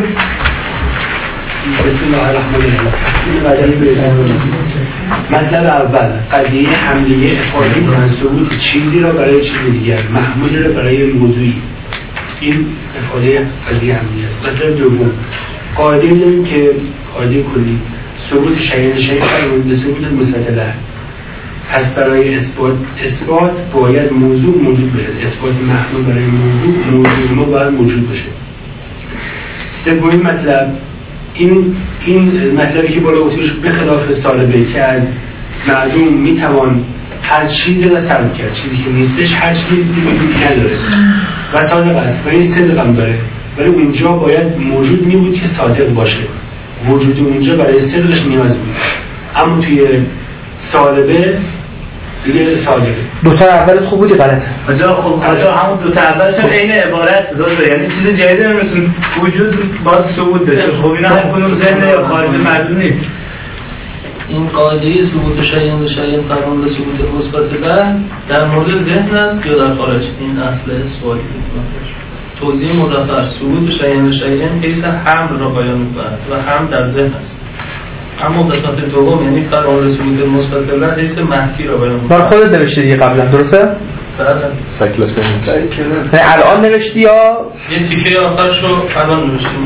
بسم الله الرحمن الرحیم. مطلب اول قضیه حملیه افعالی منصوب چیزی را برای چیز دیگر، محمولی را برای موضوعی. این افعالی قضیه حملیه است. مطلب دوم قاعده می‌دونیم که قاعده کلی ثبوت شیء شیء فرع ثبوت المثبت له. پس برای اثبات اثبات باید موضوع موجود باشه. اثبات محمول برای موضوع موضوع ما باید موجود باشه. سومین مطلب این این مطلبی که بالا گفتیم به خلاف سالبه که از معلوم میتوان هر چیزی را سلب کرد، چیزی که نیستش هر چیزی وجود نداره و صادق است و این صدق هم داره، ولی اونجا باید موجود می بود که صادق باشه. وجود اونجا برای صدقش نیاز بود، اما توی سالبه دیگه صادقه. دو تا اولت خوب بودی غلط. آجا خب آجا همون دو تا اولش هم عین عبارت داره، یعنی چیز جدید نمی‌رسون وجود باز ثبوت داشته. خب اینا هم کنون ذهن یا خارج مردم نیست. این قاعده ثبوت شیء و شیء فرع لثبوت المثبت له در مورد ذهن است یا در خارج؟ این اصل سوالی بود. توضیح مظفر ثبوت شیء و شیء حیث حمل را بیان می‌کند و حمل در ذهن است. اما قسمت دوم یعنی فرع لثبوت المثبت له حیث محکی را بیان می‌کند. بار خودت نوشتی دیگه قبلا درسته؟ بله. سکلاس کنیم. نه الان نوشتی یا یه تیکه آخرشو الان نوشتیم.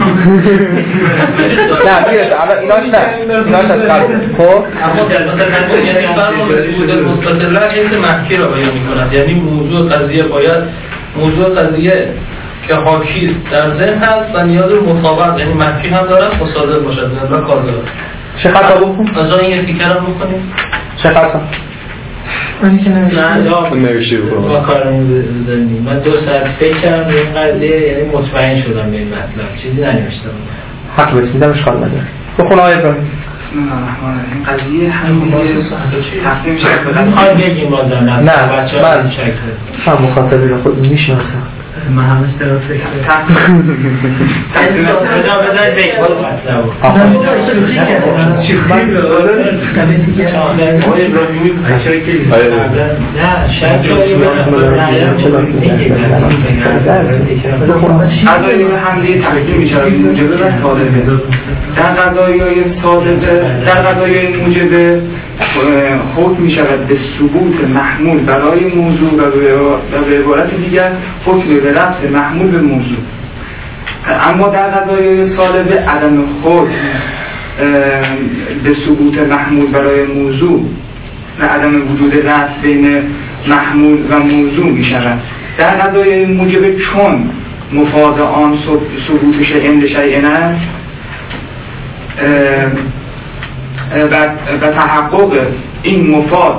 نه بیرش الان ایناش نه ایناش از قبل. خب اما مثلا یعنی فرع لثبوت المثبت له حیث محکی را بیان می‌کند، یعنی موضوع قضیه باید موضوع قضیه که حاکی در ذهن هست و نیاز به مطابقت یعنی محکی هم دارد و صادق باشد و کار دارد. چه خطا بکنیم؟ از آن این تیکه رو بکنیم. چه خطا؟ من که نمیشه نوشته بکنم با کارمون بزنیم. من دو ساعت فکر کردم به این قضیه، یعنی مطمئن شدم به این مطلب، چیزی ننوشتم. حق بهت میدم اشکال نداره. بخون آیه ابراهیم. بسم الله الرحمن الرحیم. قضیه حملیه تقسیم میشه به میخواد بگیم بازم نه من من مخاطبی رو خود میشناسم. من همش دارم فکر تقسیم کجا بذارید به این مطلب نه شاید قضایی به حمله تقسیم میشه موجبه و صادقه. در قضایای صادقه در قضایای موجبه حکم می شود به ثبوت محمول برای موضوع و به عبارت دیگر حکم به رفع محمول به موضوع. اما در قضایای صالبه عدم حکم به ثبوت محمول برای موضوع و عدم وجود رفع بین محمول و موضوع می شود. در قضایای موجبه چون مفاد آن ثبوت شیء لشیء است و تحقق این مفاد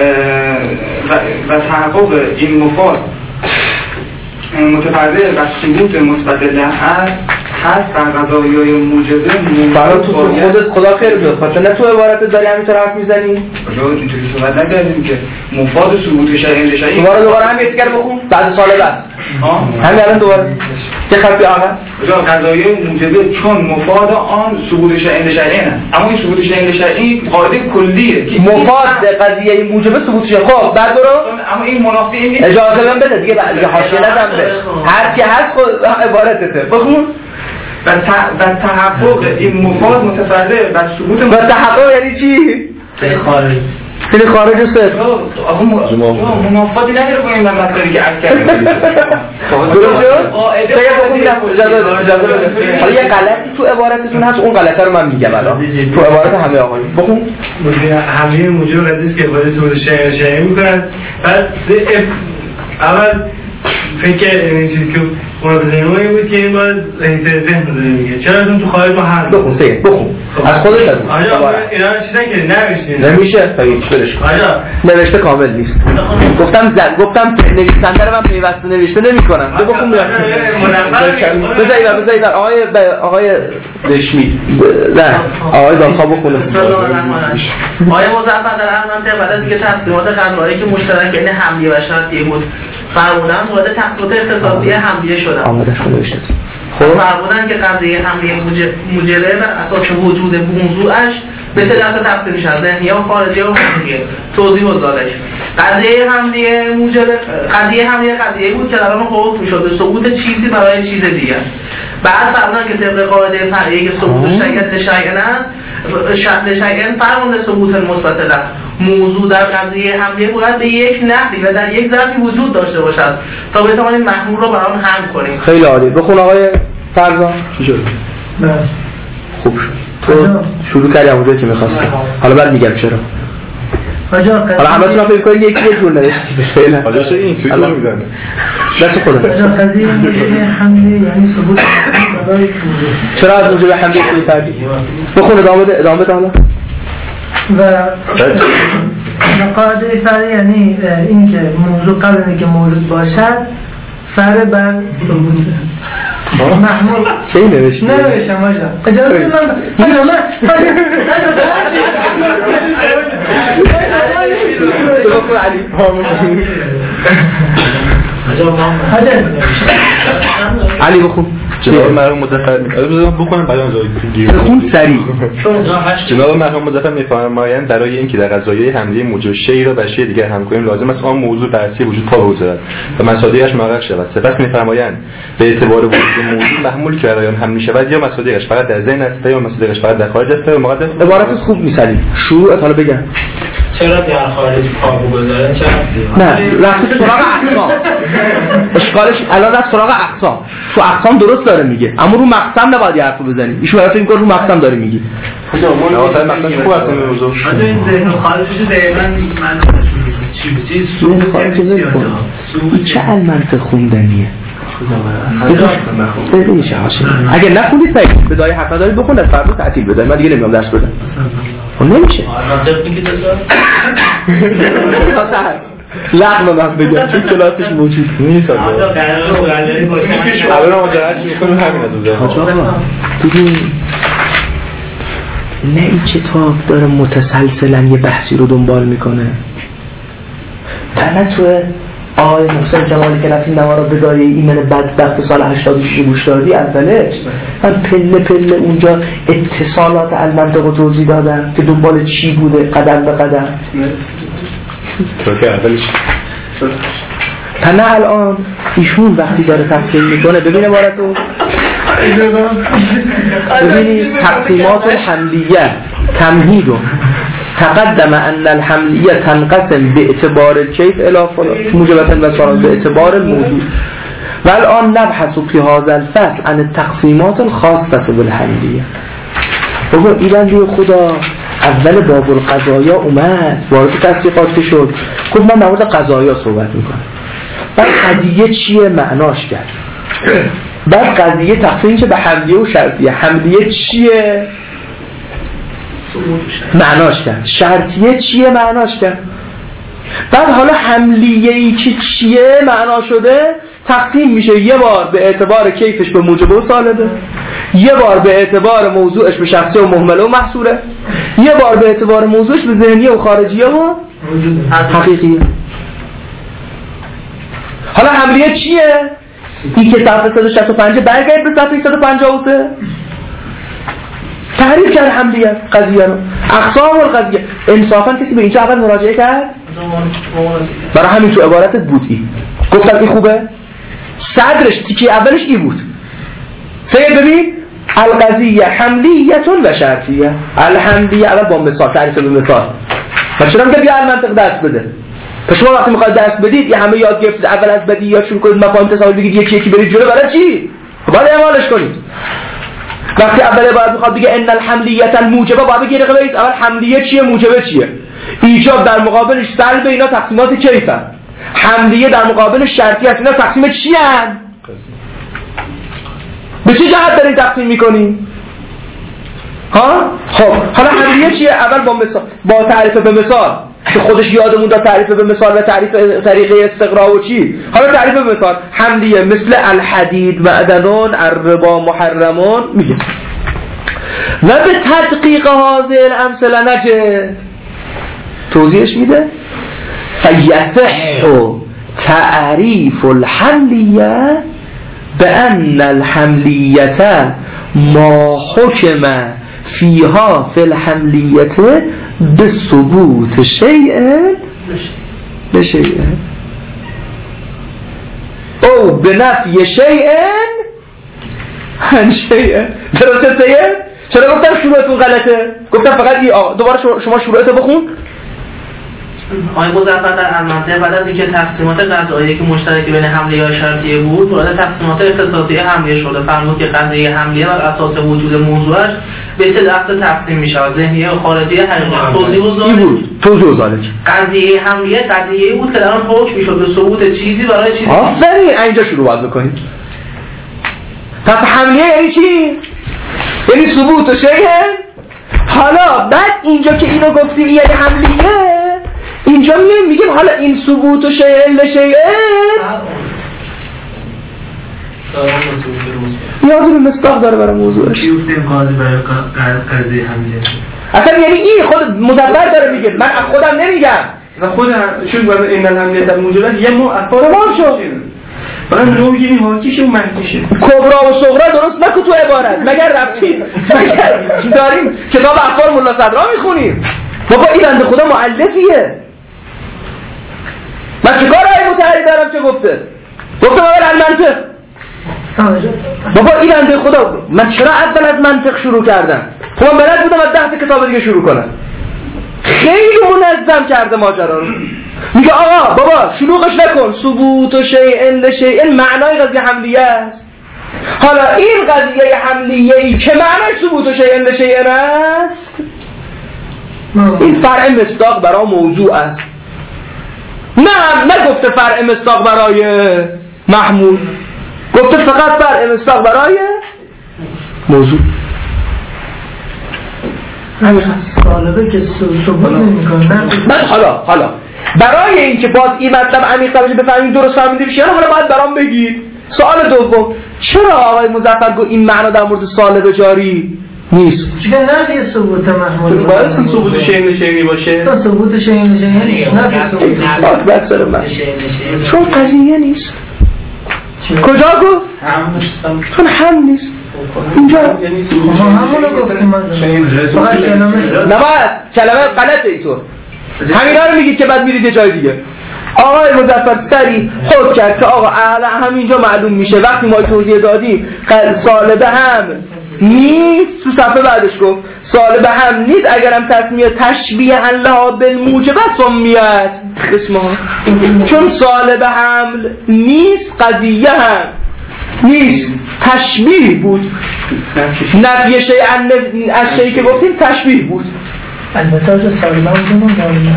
و تحقق این مفاد متفرع و ثبوت مثبت له است هستن قضایای موجبه برای تو خودت خدا خیر بیاد خاطر نه تو عبارتت داری همینطور حرف میزنی؟ کجا اینطوری صحبت نکردیم که مفاد ثبوت شرعی شرعی دوباره دوباره هم یه دیگر بخون بعد سال بعد همین الان دوباره چه خطی آقا؟ کجا قضایای موجبه چون مفاد آن ثبوت شرعی شرعی نه اما این ثبوت شرعی شرعی قاعده کلیه که مفاد قضیه موجبه ثبوت شرعی. خب بعد برو اما این منافی این اجازه من بده دیگه بعد حاشیه ندم به هر کی هست خود عبارتته بخون و تحقق این مفاد متفرع بر ثبوت و تحقق یعنی چی؟ خارج خیلی خارج است. آقا منافاتی نداره با این مسئله که عرض کردم. درست شد؟ حالا یه غلطی تو عبارتتون هست اون غلطه رو من میگم الان تو عبارت همه آقایون بخون. همه موجود قضیه که عبارت ثبوت شرعی شرعی میکنن بعد اول فکر این چیزی که اون بزنیمایی بود که این باید ذهن رو داره میگه چرا اون تو خواهد ما هست بخون سید بخون از خودش از آجا اینا چیزن که نوشتیم نمیشه فایش برش آجا نوشته کامل نیست گفتم زن گفتم نویسنده رو من پیوسته نوشته نمی کنم تو بخون میاد بذارید بذارید آقای آقای دشمی نه آقای دانخوا بخونه آقای مظفر در هر منطقه بعد از اینکه تقسیمات قضایی که مشترک بین حملیه و شرطیه بود فرمودن وارد تقسیمات اختصاصی حملیه شدن آمدش نوشته خب فرمودن که قضیه حملیه مجرد بر اساس وجود موضوعش به سه دسته تقسیم میشه ذهنیه و خارجیه و حملیه توضیح و زالش قضیه حملیه مجرد قضیه حملیه قضیه بود که در آن حکم میشد به ثبوت چیزی برای چیز دیگه بعد فرمودن که طبق قاعده فرعی که ثبوت شیء شیء است شرط شیء فرمانده ثبوت مثبت است موضوع در قضیه حملیه باید به یک نحوی و در یک ظرفی وجود داشته باشد تا بتوانیم محمول رو بر آن حمل کنیم. خیلی عالی. بخون آقای فرزان. چی شد؟ بله. خوب شد. تو شروع کردی اونجایی که می‌خواستی. حالا بعد میگم چرا. حالا همتون فکر کنید یکی یه جور نوشتید. فعلا. حالا چه این توی رو میزنه. دست خودت. قضیه حمله یعنی ثبوت برای چرا از موجب حمله شروع کردی؟ بخون ادامه بده ادامه بده حالا. و قاعده فرعی یعنی این که موضوع قبل اینکه موجود باشد فرع بر محمول چه این نوشتی؟ نوشتم آجا اجازه من آجا من بخون علی علی بخون جناب مرحوم مظفر می‌فرمایند بکنم بیان جای بخون سریع جناب مرحوم مظفر می‌فرمایند برای اینکه در قضایای حمله موجب شیء را بر شیء دیگر هم کنیم لازم است آن موضوع بررسی وجود پا بگذارد و مصادیقش محقق شود. سپس می‌فرمایند به اعتبار وجود موضوع محمول که برای آن حمل می‌شود یا مصادیقش فقط در ذهن است یا مصادیقش فقط در خارج است و مقدم عبارت خوب می‌سازی شروع حالا بگم چرا در خارج پا بگذارن چرا نه رفت سراغ اقسام اشکالش الان رفت سراغ اقسام تو اقسام درست داره میگه اما رو مقسم نباید یه حرفو بزنی ایشون برای اینکه رو مقسم داره میگه نواسط مقسم خوب است این موضوع این ذهن خارجش دقیقاً من چی چیز این چه المنطق خوندنیه ببینیشه هاشه اگه نخوندی صحیح بدای حق نداری بخون از فردا تعطیل بدای من دیگه نمیام درس بدم اون نمیشه منطق میگی لغم من بگم چون کلاسش موجود نیست آجا قرار قراری باشه الان ما جرأت می‌کنیم همین از اونجا آجا دیدی نه این کتاب داره متسلسلا یه بحثی رو دنبال میکنه نه تو آقای محسن جمالی که رفتیم نوارا بدایی ایمن بدبخت سال هشتاد و شش گوش دادی اولش من پله پله اونجا اتصالات المنطق رو توضیح دادم که دنبال چی بوده قدم به قدم که اولش تا نه الان ایشون وقتی داره تفصیل میکنه ببین عبارتو ببینی تقسیمات الحملیه تمهید تقدم ان الحملیه تنقسم به اعتبار الکیف الی موجبتا و صارا به اعتبار الموضوع و الان نبحث فی هذا الفصل عن التقسیمات الخاصه بالحملیه. بابا این بنده خدا اول باب القضایا اومد وارد تحقیقات شد خب من در مورد قضایا صحبت میکنم بعد قضیه چیه معناش کرد بعد قضیه تقسیم میشه به حملیه و شرطیه حملیه چیه معناش کرد شرطیه چیه معناش کرد بعد حالا حملیه ای که چیه معنا شده تقسیم میشه یه بار به اعتبار کیفش به موجبه و سالبه، یه بار به اعتبار موضوعش به شخصی و مهمله و محصوره، یه بار به اعتبار موضوعش به ذهنیه و خارجیه و حقیقیه. حالا حملیه چیه؟ این که صفحه صد و شصت و پنج برگرد به صفحه صد و پنجاه و سه تعریف کرد حملیه قضیه رو، اقسام القضیه. انصافا کسی به اینجا اول مراجعه کرد؟ برای همین تو عبارتت بود این گفتم این خوبه؟ صدرش تیکه اولش این بود. سید ببین القضیه حملیتون و شرطیه. الحملیه اول با مثال تعریف به مثال. و چرا میگه بیا المنطق درس بده؟ پس شما وقتی میخواید درس بدید یه همه یاد گرفتید اول از بدیهیات شروع کنید مفاهیم تصاویر بگید یکی یکی برید جلو، برای چی؟ باید اعمالش کنید. وقتی اول باید میخواد بگه ان الحملیه الموجبه باید بگید بگید اول حملیه چیه موجبه چیه. ایجاب در مقابلش سلب، اینا تقسیمات کیفن. حملیه در مقابل شرطی است، اینا تقسیم چی هست؟ به چه جهت دارین تقسیم میکنیم؟ ها؟ خب حالا حملیه چیه؟ اول با مثال، با تعریف به مثال که خودش یادمون داد تعریف به مثال و تعریف طریقه استقراء و چی. حالا تعریف به مثال حملیه مثل الحدید معدنون الربا محرمون میگه و به تدقیق هذه الامثله نجد توضیحش میده فیصح تعریف الحملیه بأن الحملیه ما حکم فیها فی الحملیه بثبوت شیء بشیء او بنفی شیء عن شیء. درسته سید؟ چرا گفتم شروعتون غلطه؟ گفتم فقط ای آقا دوباره شما شروعتو بخون. آقای مظفر در المنطق بعد از اینکه تقسیمات قضایی که مشترک بین حملیه و شرطیه بود وارد تقسیمات اختصاصی حملیه شده، فرمود که قضیه حملیه بر اساس وجود موضوعش به سه دسته تقسیم میشه: ذهنیه و خارجیه. حقیقت توضیح و ذالک بود توضیح و ذالک قضیه حملیه قضیه بود که در آن حکم میشد به ثبوت چیزی برای چیزی. آفرین اینجا شروع باید بکنید. پس حملیه یعنی چی؟ یعنی ثبوت شیء. حالا بعد اینجا که اینو گفتیم یعنی حملیه، اینجا میگیم میگیم حالا این ثبوت و شیء لشیء یادون مصداق داره برای موضوعش. چی گفتیم قاضی برای قضیه حملیه؟ اصلا یعنی این خود مدبر داره میگه، من از خودم نمیگم. و خودم چون برای این الحملیه در موجودات یه مو افعال تمام شد. برای نو میگیم این حاکیشه و منفیشه. کبرا و صغرا درست نکن تو عبارت. مگر ربطی مگر داریم کتاب افعال ملا صدرا میخونیم؟ بابا این بنده خدا مؤلفیه. من چه کار های متحری دارم چه گفته؟ گفتم اول المنطق. بابا این بنده خدا من چرا اول از منطق شروع کردم؟ خب من بلد بودم از ده کتاب دیگه شروع کنم. خیلی منظم کرده ماجرا رو. میگه آقا بابا شلوغش نکن، ثبوت و شیء لشیء معنای قضیه حملیه است. حالا این قضیه حملیه ای که معنای ثبوت و شیء لشیء است، این فرع مصداق برای موضوع است. نه نگفته فرع مصداق برای محمول، گفته فقط فرع مصداق برای موضوع. سالبه که ثبوت نمی‌کنه. من حالا حالا برای اینکه باز این مطلب عمیق‌تر بشه بفهمید درست فهمیده بشه، حالا باید برام بگید. سوال دوم، چرا آقای مظفر گفت این معنا در مورد سالبه جاری نیست؟ چون نفی ثبوت محمول باید ثبوت شیء لشیء باشه. تا ثبوت شیء لشیء نفی ثبوت بسر من چون قضیه نیست. کجا گفت؟ چون هم نیست. اینجا ما همونو گفتیم. فقط کلمه نباید کلمه غلطه اینطور. همینا رو میگید که بعد میرید یه جای دیگه. آقای مظفر سری خود کرد که آقا اعلا همینجا معلوم میشه وقتی ما توضیح دادیم سالبه هم نیست. تو صفحه بعدش گفت سالبه هم نیست اگرم تصمیه تشبیه الله بالموجبه سمیت اسمها، چون سالبه حمل نیست قضیه هم نیست، تشبیه بود. نفی شیء از شیء که گفتیم تشبیه بود. البته از سالبه هم دونم داریم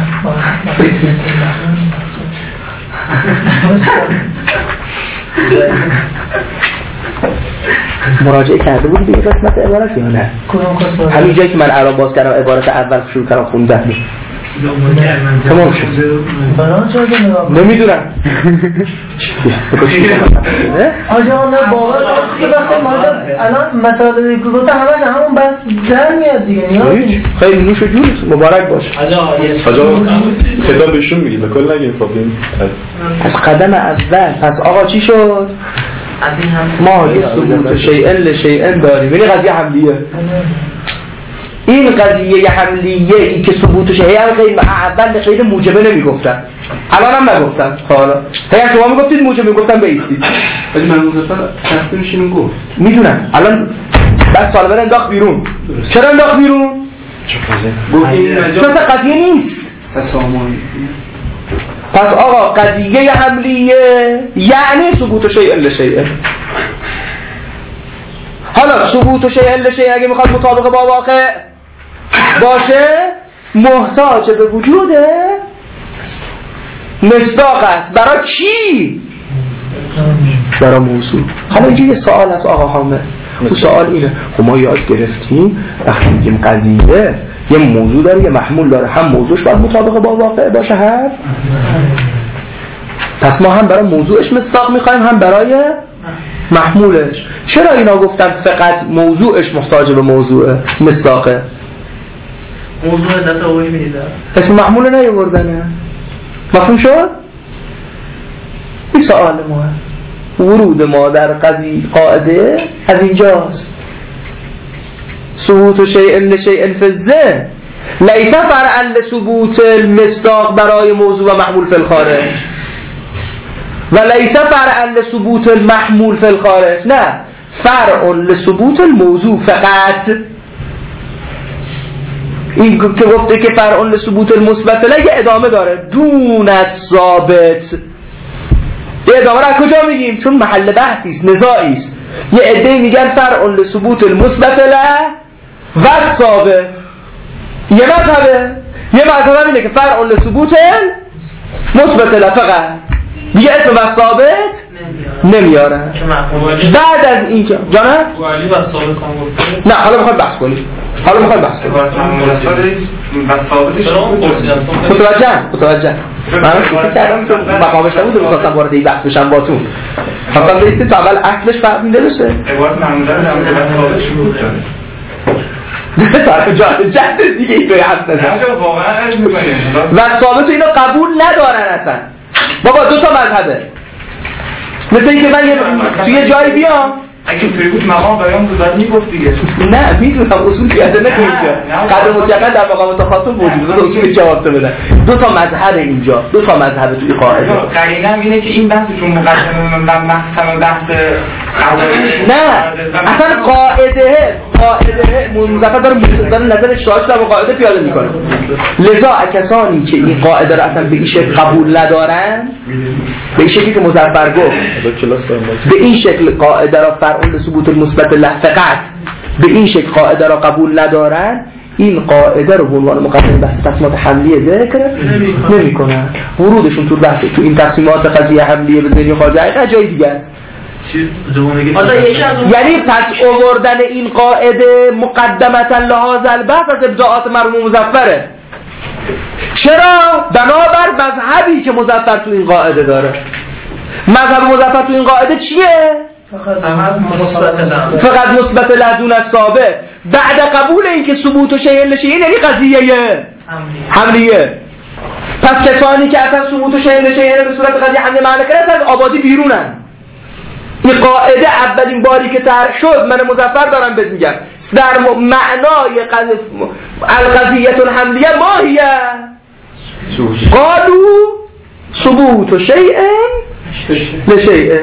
مراجعه کرده بود به قسمت عبارت یا نه؟ همین جایی که من الان باز کردم عبارت اول شروع کردم خوندن تمام شد. نمیدونم آجا نه باور وقتی ما الان مسائل گفته همش همون بس در میاد دیگه. خیلی نوش جونت مبارک باش. آجا خطاب بهشون میگی به کل نگیم فاطمه از قدم اول. پس آقا چی شد؟ ما یه ثبوت شیئن لشیئن داریم، یعنی قضیه حملیه. این قضیه حملیه ای که ثبوت شیئن غیر اول غیر موجبه نمیگفتن، الان هم نگفتن. حالا هی شما میگفتید موجب، میگفتن بیستید. ولی من مظفر تصمیمش اینو گفت. میدونم الان بعد سال بره انداخت بیرون. چرا انداخت بیرون؟ گفت این مجال قضیه نیست. تسامحی. پس آقا قضیه حملیه یعنی ثبوت شیء لشیء. حالا ثبوت شیء لشیء اگه میخواد مطابق با واقع باشه محتاج به وجود مصداق است. برای کی؟ برای موضوع. حالا اینجا یه سوال از آقا حامد. اون سوال اینه، خب ما یاد گرفتیم وقتی میگیم قضیه یه موضوع داره یه محمول داره، هم موضوعش باید مطابق با واقع باشه هم پس ما هم برای موضوعش مصداق میخوایم هم برای محمولش. چرا اینا گفتن فقط موضوعش محتاج به موضوع مصداقه؟ موضوع دست آوری میدیدن اسم محمول نیاوردنه. مفهوم شد؟ این سوال ما ورود ما در قضیه قاعده از اینجاست. ثبوت شیء لشیء فی الذهن لیس فرعا لثبوت المصداق برای موضوع و محمول فی الخارج و لیس فرعا لثبوت المحمول فی الخارج، نه فرع لثبوت الموضوع فقط. این که گفته که فرع لثبوت المثبت له یه ادامه داره دون ثابت. یه ادامه را کجا میگیم؟ چون محل بحثی است، نزاعی است. یه عده میگن فرع لثبوت المثبت له و ثابت. یه مذهبه یه مذهب اینه که فرع لثبوت مثبت له فقط، دیگه اسم و ثابت نمیارن. بعد از این که جانه علی و ثابت هم گفته نه حالا میخواد بحث کنیم. حالا میخواد بحث کنیم. متوجه متوجه من فکر کردم که مقامش نبود رو میخواستم وارد این بحث بشم باتون. خواستم بیستید تا اول اصلش فهمیده بشه. عبارت معمولا در مورد ثابت شروع کرده. طرف جان جد دیگه این توی حرف نزن. و ثابت اینا قبول ندارن اصلا. بابا دو تا مذهبه. مثل اینکه من توی جایی بیام اگه اینطوری بود مقام بیان بود باید میگفت دیگه. نه میدونم اصول پیاده نکنید اینجا. قدر مطلقاً در مقام تخاطب موجود بود. اصول جواب بدن. دو تا مذهب اینجا، دو تا مذهب توی قاعده. قرینه اینه که این بحثشون مقدمه من بحثم بحث نه اصلا قاعده قاعده مظفر داره مستدل نظر شاهد در قاعده پیاده میکنه. لذا کسانی که این قاعده رو اصلا به این شکل قبول ندارن، به این شکلی که مظفر گفت به این شکل قاعده را فرعون ثبوت المثبت له فقط به این شکل قاعده را قبول ندارن، این قاعده رو به عنوان مقدمه بحث تصمیمات حملیه ذکر نمی‌کنن. ورودشون تو بحث تو این تصمیمات قضیه حملیه به ذهن خارجه جای دیگه است. یعنی پس آوردن این قاعده مقدمتا لحاظ البحث از ابداعات مرحوم مظفره. چرا؟ بنابر مذهبی که مظفر تو این قاعده داره. مذهب مظفر تو این قاعده چیه؟ فقط مثبت له دون ثابت. بعد قبول این که ثبوت و شیء لشیء یعنی قضیه حملیه. پس کسانی که اصلا ثبوت و شیء لشیء به صورت قضیه حملیه معنی کردن از آبادی بیرونن. این قاعده اولین باری که طرح شد من مظفر دارم بهت میگم در معنای القضیه الحملیه ما هی قالوا ثبوت شیء لشیء.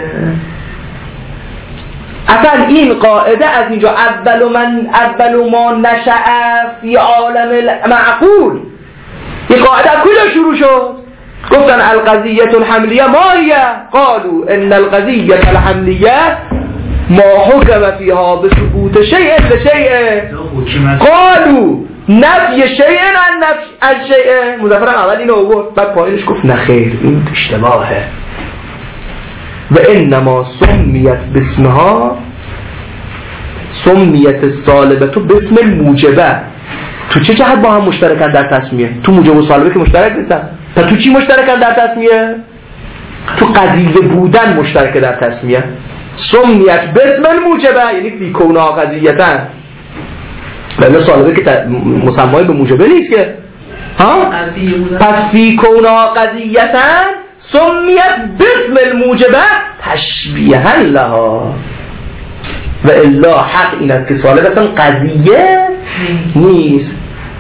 اصلا این قاعده از اینجا اول من اول ما نشأ فی عالم المعقول، این قاعده کجا شروع شد؟ گفتن القضیه الحملیه ما هی قالوا ان القضیه الحملیه ما حکم فیها بثبوت شیء لشیء قالوا نفی شیء عن نفی الشیء. مظفر اول اینو آورد بعد پایینش گفت نه خیر این اشتباهه و انما سمیت باسمها سمیت الصالبه باسم الموجبه. تو تو چه جهت با هم مشترکن در تسمیه؟ تو موجب و سالبه که مشترک نیستن. تا تو چی مشترکن در تسمیه؟ تو قضیه بودن مشترک در تسمیه. سمیت باسم الموجبه یعنی فی کونها قضیتن، ولی سالبه که مسمای به موجبه نیست که ها؟ پس فی کونها قضیتن سمیت باسم الموجبه تشبیها لها و الا حق این است که سالب اصلا قضیه نیست.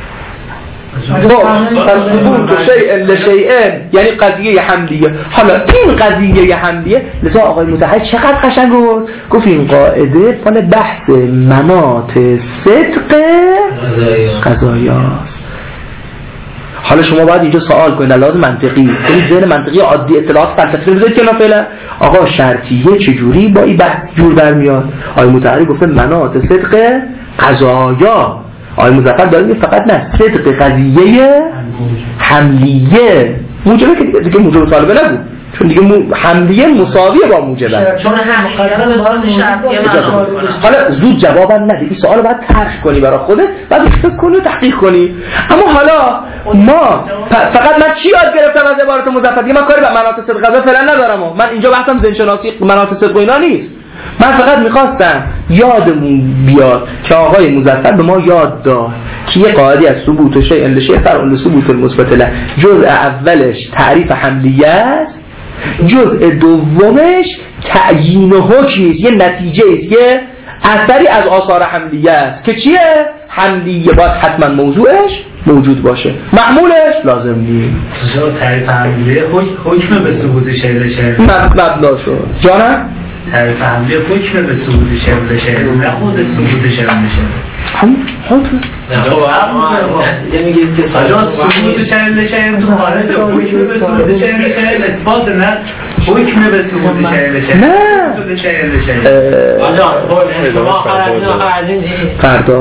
پس ثبوت شیء لشیء یعنی قضیه حملیه. حالا این قضیه حملیه لذا آقای متحد چقدر قشنگ گفت گفت این قاعده فال بحث مناط صدق قضایاست. حالا شما باید اینجا سوال کنید لحاظ منطقی، کنید ذهن منطقی عادی اطلاعات فلسفی بذارید که نافله آقا شرطیه چجوری با این بحث جور در میاد؟ آقای متحری گفته مناط صدق قضایا. آقای مظفر داره فقط نه صدق قضیه حملیه موجبه که دیگه موجب طالبه نبود چون دیگه حملیه مساویه با موجبه چون حقیقتا به صورت شرطیه حالا زود جوابم نده این سوالو باید طرح کنی برای خودت بعد فکر کنی و تحقیق کنی. اما حالا ما فقط من چی یاد گرفتم از عبارت مظفر دیگه من کاری به مناط صدق قضا فعلا ندارم. من اینجا بحثم ذهن شناسی مناط صدق و اینا نیست. من فقط میخواستم یادمون بیاد که آقای مظفر به ما یاد داد که یه قاعده از ثبوت شیء الا شیء فرع لثبوت المثبت له جزء اولش تعریف حملیه است، جزء دومش تعیین حکمی است، یه نتیجه است، یه اثری از آثار حملیه است که چیه؟ حملیه باید حتما موضوعش موجود باشه، معمولش لازم نیست. تعریف حملیه حکم به ثبوت شیء الا شیء مبنا شد. جانم تعریف حملیه حکم به ثبوت شیء الا شیء نه خود ثبوت شیء الا شیء هم حکم یعنی میگید که ثبوت شیء الا شیء تو خارج حکم به ثبوت شیء الا شیء اثبات نه حکم به ثبوت شیء الا شیء نه ثبوت شیء الا شیء آجا شما خرجنا خرجین فردا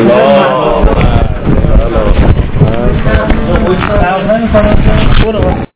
الله